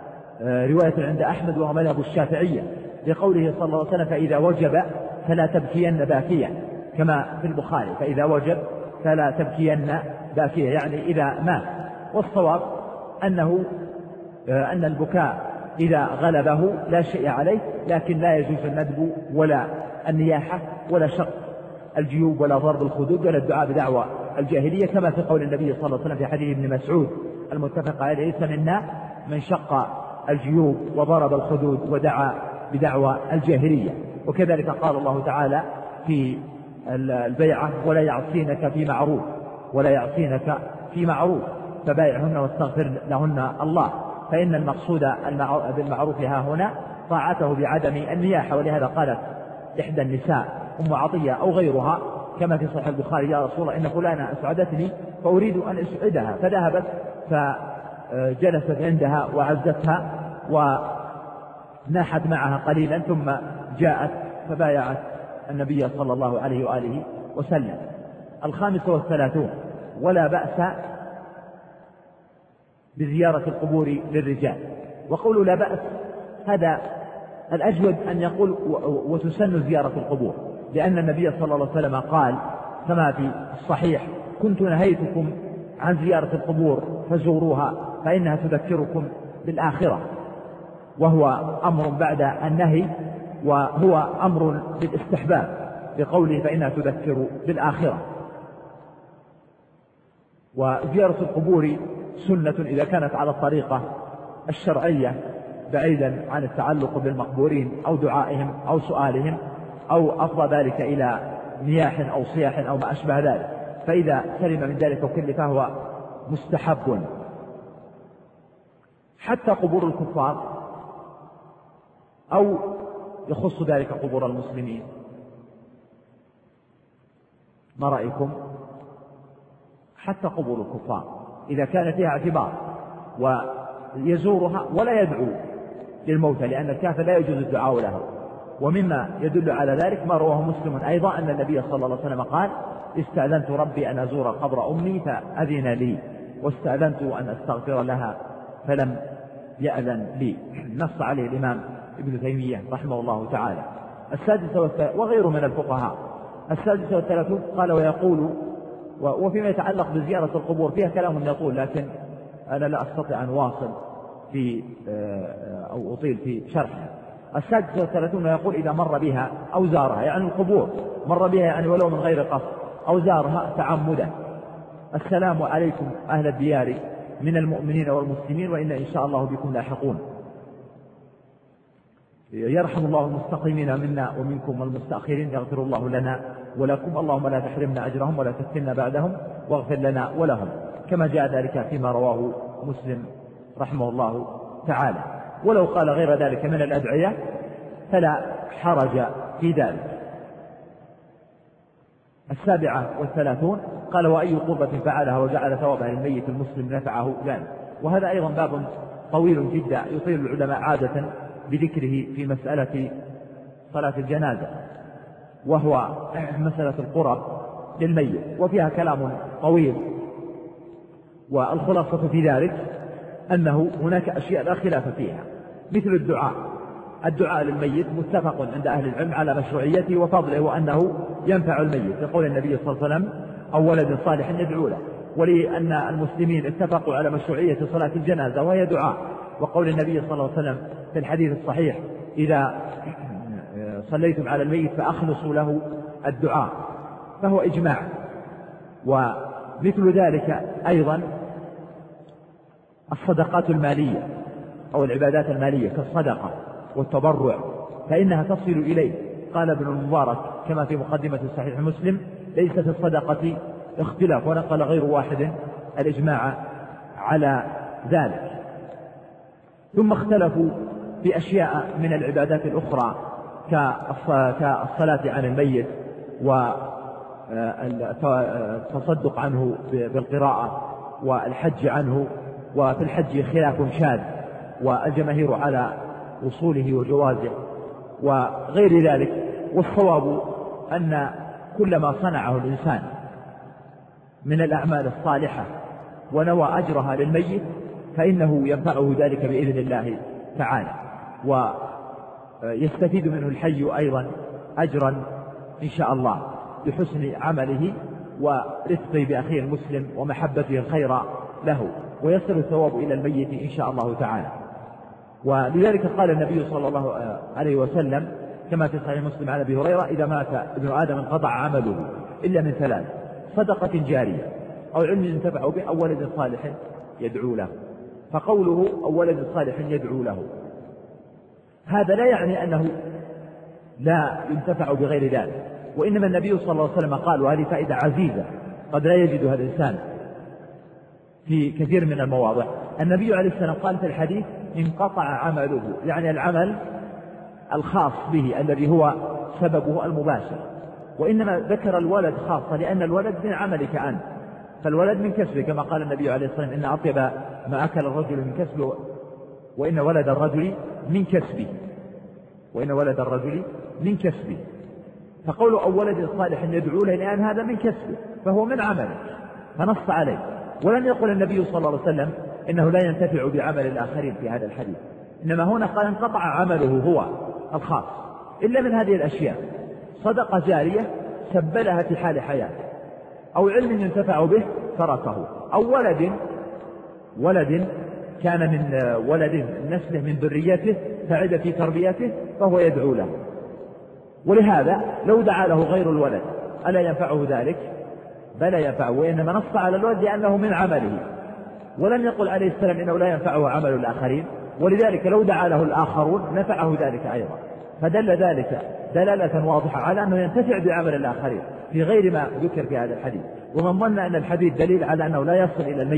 رواية عند أحمد وهو مذهب الشافعية، لقوله صلى الله عليه وسلم فإذا وجب فلا تبكين باكيا، كما في البخاري فإذا وجب فلا تبكين باكيا، يعني إذا مات. والصواب أنه أن البكاء إذا غلبه لا شيء عليه، لكن لا يجوز الندب ولا النياحة ولا شق الجيوب ولا ضرب الخدود ولا الدعاء بدعوى الجاهلية، كما في قول النبي صلى الله عليه وسلم في حديث ابن مسعود المتفق عليه ليس منا من شق الجيوب وضرب الخدود ودعا بدعوى الجاهلية. وكذلك قال الله تعالى في البيعة ولا يعصينك في معروف ولا يعصينك في معروف فبايعهن واستغفر لهن الله. فإن المقصود بالمعروف ها هنا طاعته بعدم النياحة، ولهذا قالت إحدى النساء أم عطية أو غيرها كما في صحيح البخاري يا رسول الله إن فلانة أسعدتني فأريد أن أسعدها، فذهبت فجلست عندها وعزتها وناحت معها قليلا ثم جاءت فبايعت النبي صلى الله عليه وآله وسلم. الخامس والثلاثون ولا بأس بزيارة القبور للرجال. وقولوا لا بأس هذا الأجود أن يقول وتسن زيارة القبور، لأن النبي صلى الله عليه وسلم قال كما في الصحيح كنت نهيتكم عن زيارة القبور فزوروها فإنها تذكركم بالآخرة، وهو أمر بعد النهي وهو أمر بالاستحباب بقوله فإنها تذكر بالآخرة. وزيارة القبور سنة إذا كانت على الطريقة الشرعية بعيدا عن التعلق بالمقبورين أو دعائهم أو سؤالهم أو أفضى ذلك إلى نياح أو صياح أو ما أشبه ذلك، فإذا سلم من ذلك وكل فهو مستحب. حتى قبور الكفار أو يخص ذلك قبور المسلمين؟ ما رأيكم؟ حتى قبور الكفار إذا كان فيها اعتبار ويزورها ولا يدعو للموتى، لأن الكافر لا يجوز الدعاء له. ومما يدل على ذلك ما رواه مسلم أيضا أن النبي صلى الله عليه وسلم قال: استأذنت ربي أن أزور قبر أمي فأذن لي، واستأذنت أن أستغفر لها فلم يأذن لي. نص عليه الإمام ابن تيمية رحمه الله تعالى. السادسة والثلاثون وغيره من الفقهاء. السادسة والثلاثون قال: ويقول، وفيما يتعلق بزيارة القبور فيها كلام يطول، لكن أنا لا أستطيع أن واصل في أو أطيل في شرحها. السادسة والثلاثون يقول: إذا مر بها أو زارها، يعني القبور مر بها يعني ولو من غير قصد، أو زارها تعمدا: السلام عليكم أهل الديار من المؤمنين والمسلمين وإن إن شاء الله بكم لاحقون. يرحم الله المستقيمين منا ومنكم والمستأخرين، يغفر الله لنا ولكم، اللهم لا تحرمنا أجرهم ولا تفتنا بعدهم واغفر لنا ولهم، كما جاء ذلك فيما رواه مسلم رحمه الله تعالى. ولو قال غير ذلك من الأدعية فلا حرج في ذلك. السابعة والثلاثون قال: وأي قربة فعلها وجعل ثوابها للميت المسلم نفعه ذلك. وهذا أيضا باب طويل جدا يطيل العلماء عادة بذكره في مسألة صلاة الجنازة، وهو مسألة القرب للميت، وفيها كلام طويل. والخلاصة في ذلك أنه هناك أشياء لا خلاف فيها، مثل الدعاء. الدعاء للميت متفق عند أهل العلم على مشروعيته وفضله وأنه ينفع الميت، يقول النبي صلى الله عليه وسلم: أو ولد صالح يدعو له. ولأن المسلمين اتفقوا على مشروعية صلاة الجنازة وهي دعاء، وقول النبي صلى الله عليه وسلم في الحديث الصحيح: إذا صليتم على الميت فأخلصوا له الدعاء، فهو إجماع. ومثل ذلك أيضا الصدقات المالية أو العبادات المالية كالصدقة والتبرع، فإنها تصل إليه. قال ابن المبارك كما في مقدمة صحيح مسلم: ليس في الصدقة اختلاف، ونقل غير واحد الإجماع على ذلك. ثم اختلفوا في أشياء من العبادات الأخرى كالصلاة عن الميت والتصدق عنه بالقراءة والحج عنه، وفي الحج خلاف شاذ والجماهير على وصوله وجوازه وغير ذلك. والصواب أن كل ما صنعه الإنسان من الأعمال الصالحة ونوى أجرها للميت فإنه ينفعه ذلك بإذن الله تعالى، ويستفيد منه الحي أيضا أجرا إن شاء الله بحسن عمله ورفقه بأخيه المسلم ومحبته الخير له، ويصل الثواب إلى الميت إن شاء الله تعالى. ولذلك قال النبي صلى الله عليه وسلم كما في صحيح مسلم عن أبي هريرة: إذا مات ابن آدم انقطع عمله إلا من ثلاث: صدقة جارية أو علم ينتفع به أو ولد صالح يدعو له. فقوله أو ولد صالح يدعو له هذا لا يعني أنه لا ينتفع بغير ذلك، وإنما النبي صلى الله عليه وسلم قال، وهذه فائدة عزيزة قد لا يجدها الإنسان في كثير من المواضع: النبي عليه السلام قال في الحديث: انقطع عمله، يعني العمل الخاص به الذي هو سببه المباشر، وإنما ذكر الولد خاصة لأن الولد من عملك أنت، فالولد من كسبه، كما قال النبي عليه الصلاة والسلام: إن أطيب ما أكل الرجل من كسبه وإن ولد الرجل من كسبه، وإن ولد الرجل من كسبه. فقوله أو ولد صالح يدعو له لأن هذا من كسبه فهو من عمله، فنص عليه. ولم يقل النبي صلى الله عليه وسلم إنه لا ينتفع بعمل الآخرين في هذا الحديث، إنما هنا قال انقطع عمله هو الخاص إلا من هذه الأشياء: صدقة جارية سبلها في حال حياته، أو علم ينتفع به تركه، أو ولد ولد كان من ولد نسله من ذريته فعد في تربيته فهو يدعو له. ولهذا لو دعا له غير الولد ألا ينفعه ذلك؟ بلى ينفعه، وإنما نص على الولد لأنه من عمله، ولم يقل عليه السلام إنه لا ينفعه عمل الآخرين، ولذلك لو دعا له الآخرون نفعه ذلك أيضا. فدل ذلك دلالة واضحة على أنه ينتفع بعمل الآخرين في غير ما ذكر في هذا الحديث. ومن ظن أن الحديث دليل على أنه لا يصل إلى الميت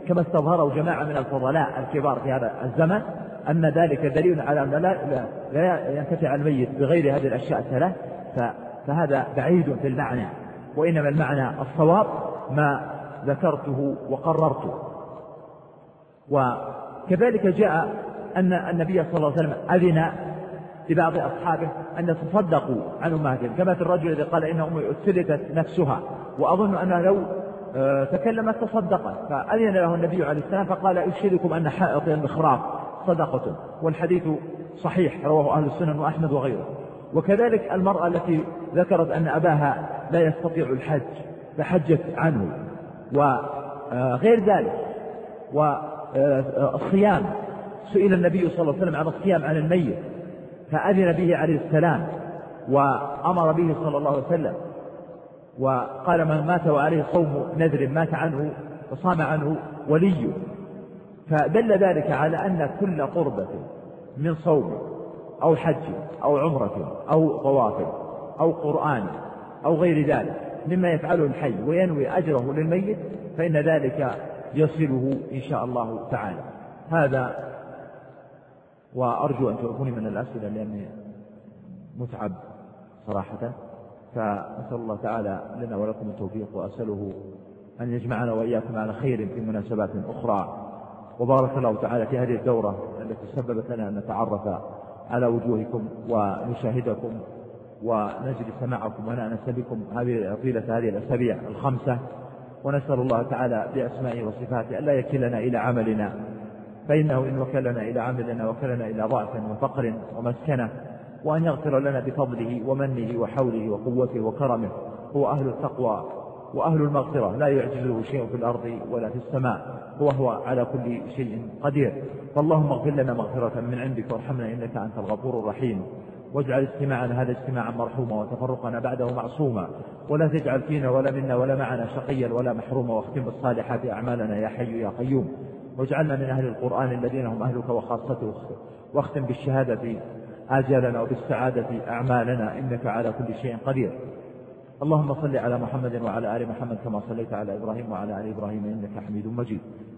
كما استظهره جماعة من الفضلاء الكبار في هذا الزمن أن ذلك دليل على أن لا, لا, لا ينتفع الميت بغير هذه الأشياء الثلاث، فهذا بعيد في المعنى، وإنما المعنى الصواب ما ذكرته وقررته. وكذلك جاء أن النبي صلى الله عليه وسلم أذن لبعض أصحابه أن يتصدقوا عن أمهاتهم، كما في الرجل الذي قال إن أمي أسلتت نفسها وأظن أنها لو تكلمت تصدقت، فأذن له النبي عليه السلام فقال أشهدكم أن حائط المخراف صدقة، والحديث صحيح رواه أهل السنن وأحمد وغيره. وكذلك المرأة التي ذكرت أن أباها لا يستطيع الحج فحجت عنه وغير ذلك. والصيام سئل النبي صلى الله عليه وسلم عن الصيام عن الميت فأذن به عليه السلام وأمر به صلى الله عليه وسلم، وقال من مات وعليه صوم نذر مات عنه وصام عنه وليه. فدل ذلك على أن كل قربة من صوم أو حج أو عمرة أو طواف أو قرآن أو غير ذلك مما يفعله الحي وينوي أجره للميت فإن ذلك يصله إن شاء الله تعالى. هذا، وأرجو أن تعرفوني من الأسئلة لأني متعب صراحة، فأسأل الله تعالى لنا ولكم التوفيق، وأسأله أن يجمعنا وإياكم على خير في مناسبات أخرى. وبارك الله تعالى في هذه الدورة التي سببت لنا أن نتعرف على وجوهكم ونشاهدكم ونجلس معكم ونأنس بكم هذه طيلة هذه الأسابيع الخمسة، ونسأل الله تعالى بأسمائه وصفاته ألا يكلنا إلى عملنا، فإنه إن وكلنا إلى عملنا وكلنا إلى ضعف وفقر ومسكنة، وأن يغفر لنا بفضله ومنه وحوله وقوته وكرمه. هو أهل التقوى وأهل المغفرة، لا يعجزه شيء في الأرض ولا في السماء، وهو على كل شيء قدير. فاللهم اغفر لنا مغفرة من عندك وارحمنا إنك أنت الغفور الرحيم، واجعل استماعنا هذا اجتماعا مرحوما وتفرقنا بعده معصوما، ولا تجعل فينا ولا منا ولا معنا شقيا ولا محروما، واختم بالصالحات أعمالنا يا حي يا قيوم، واجعلنا من أهل القرآن الذين هم أهلك وخاصته، واختم بالشهادة آجالنا وبالسعادة أعمالنا إنك على كل شيء قدير. اللهم صل على محمد وعلى آل محمد كما صليت على إبراهيم وعلى آل إبراهيم إنك حميد مجيد.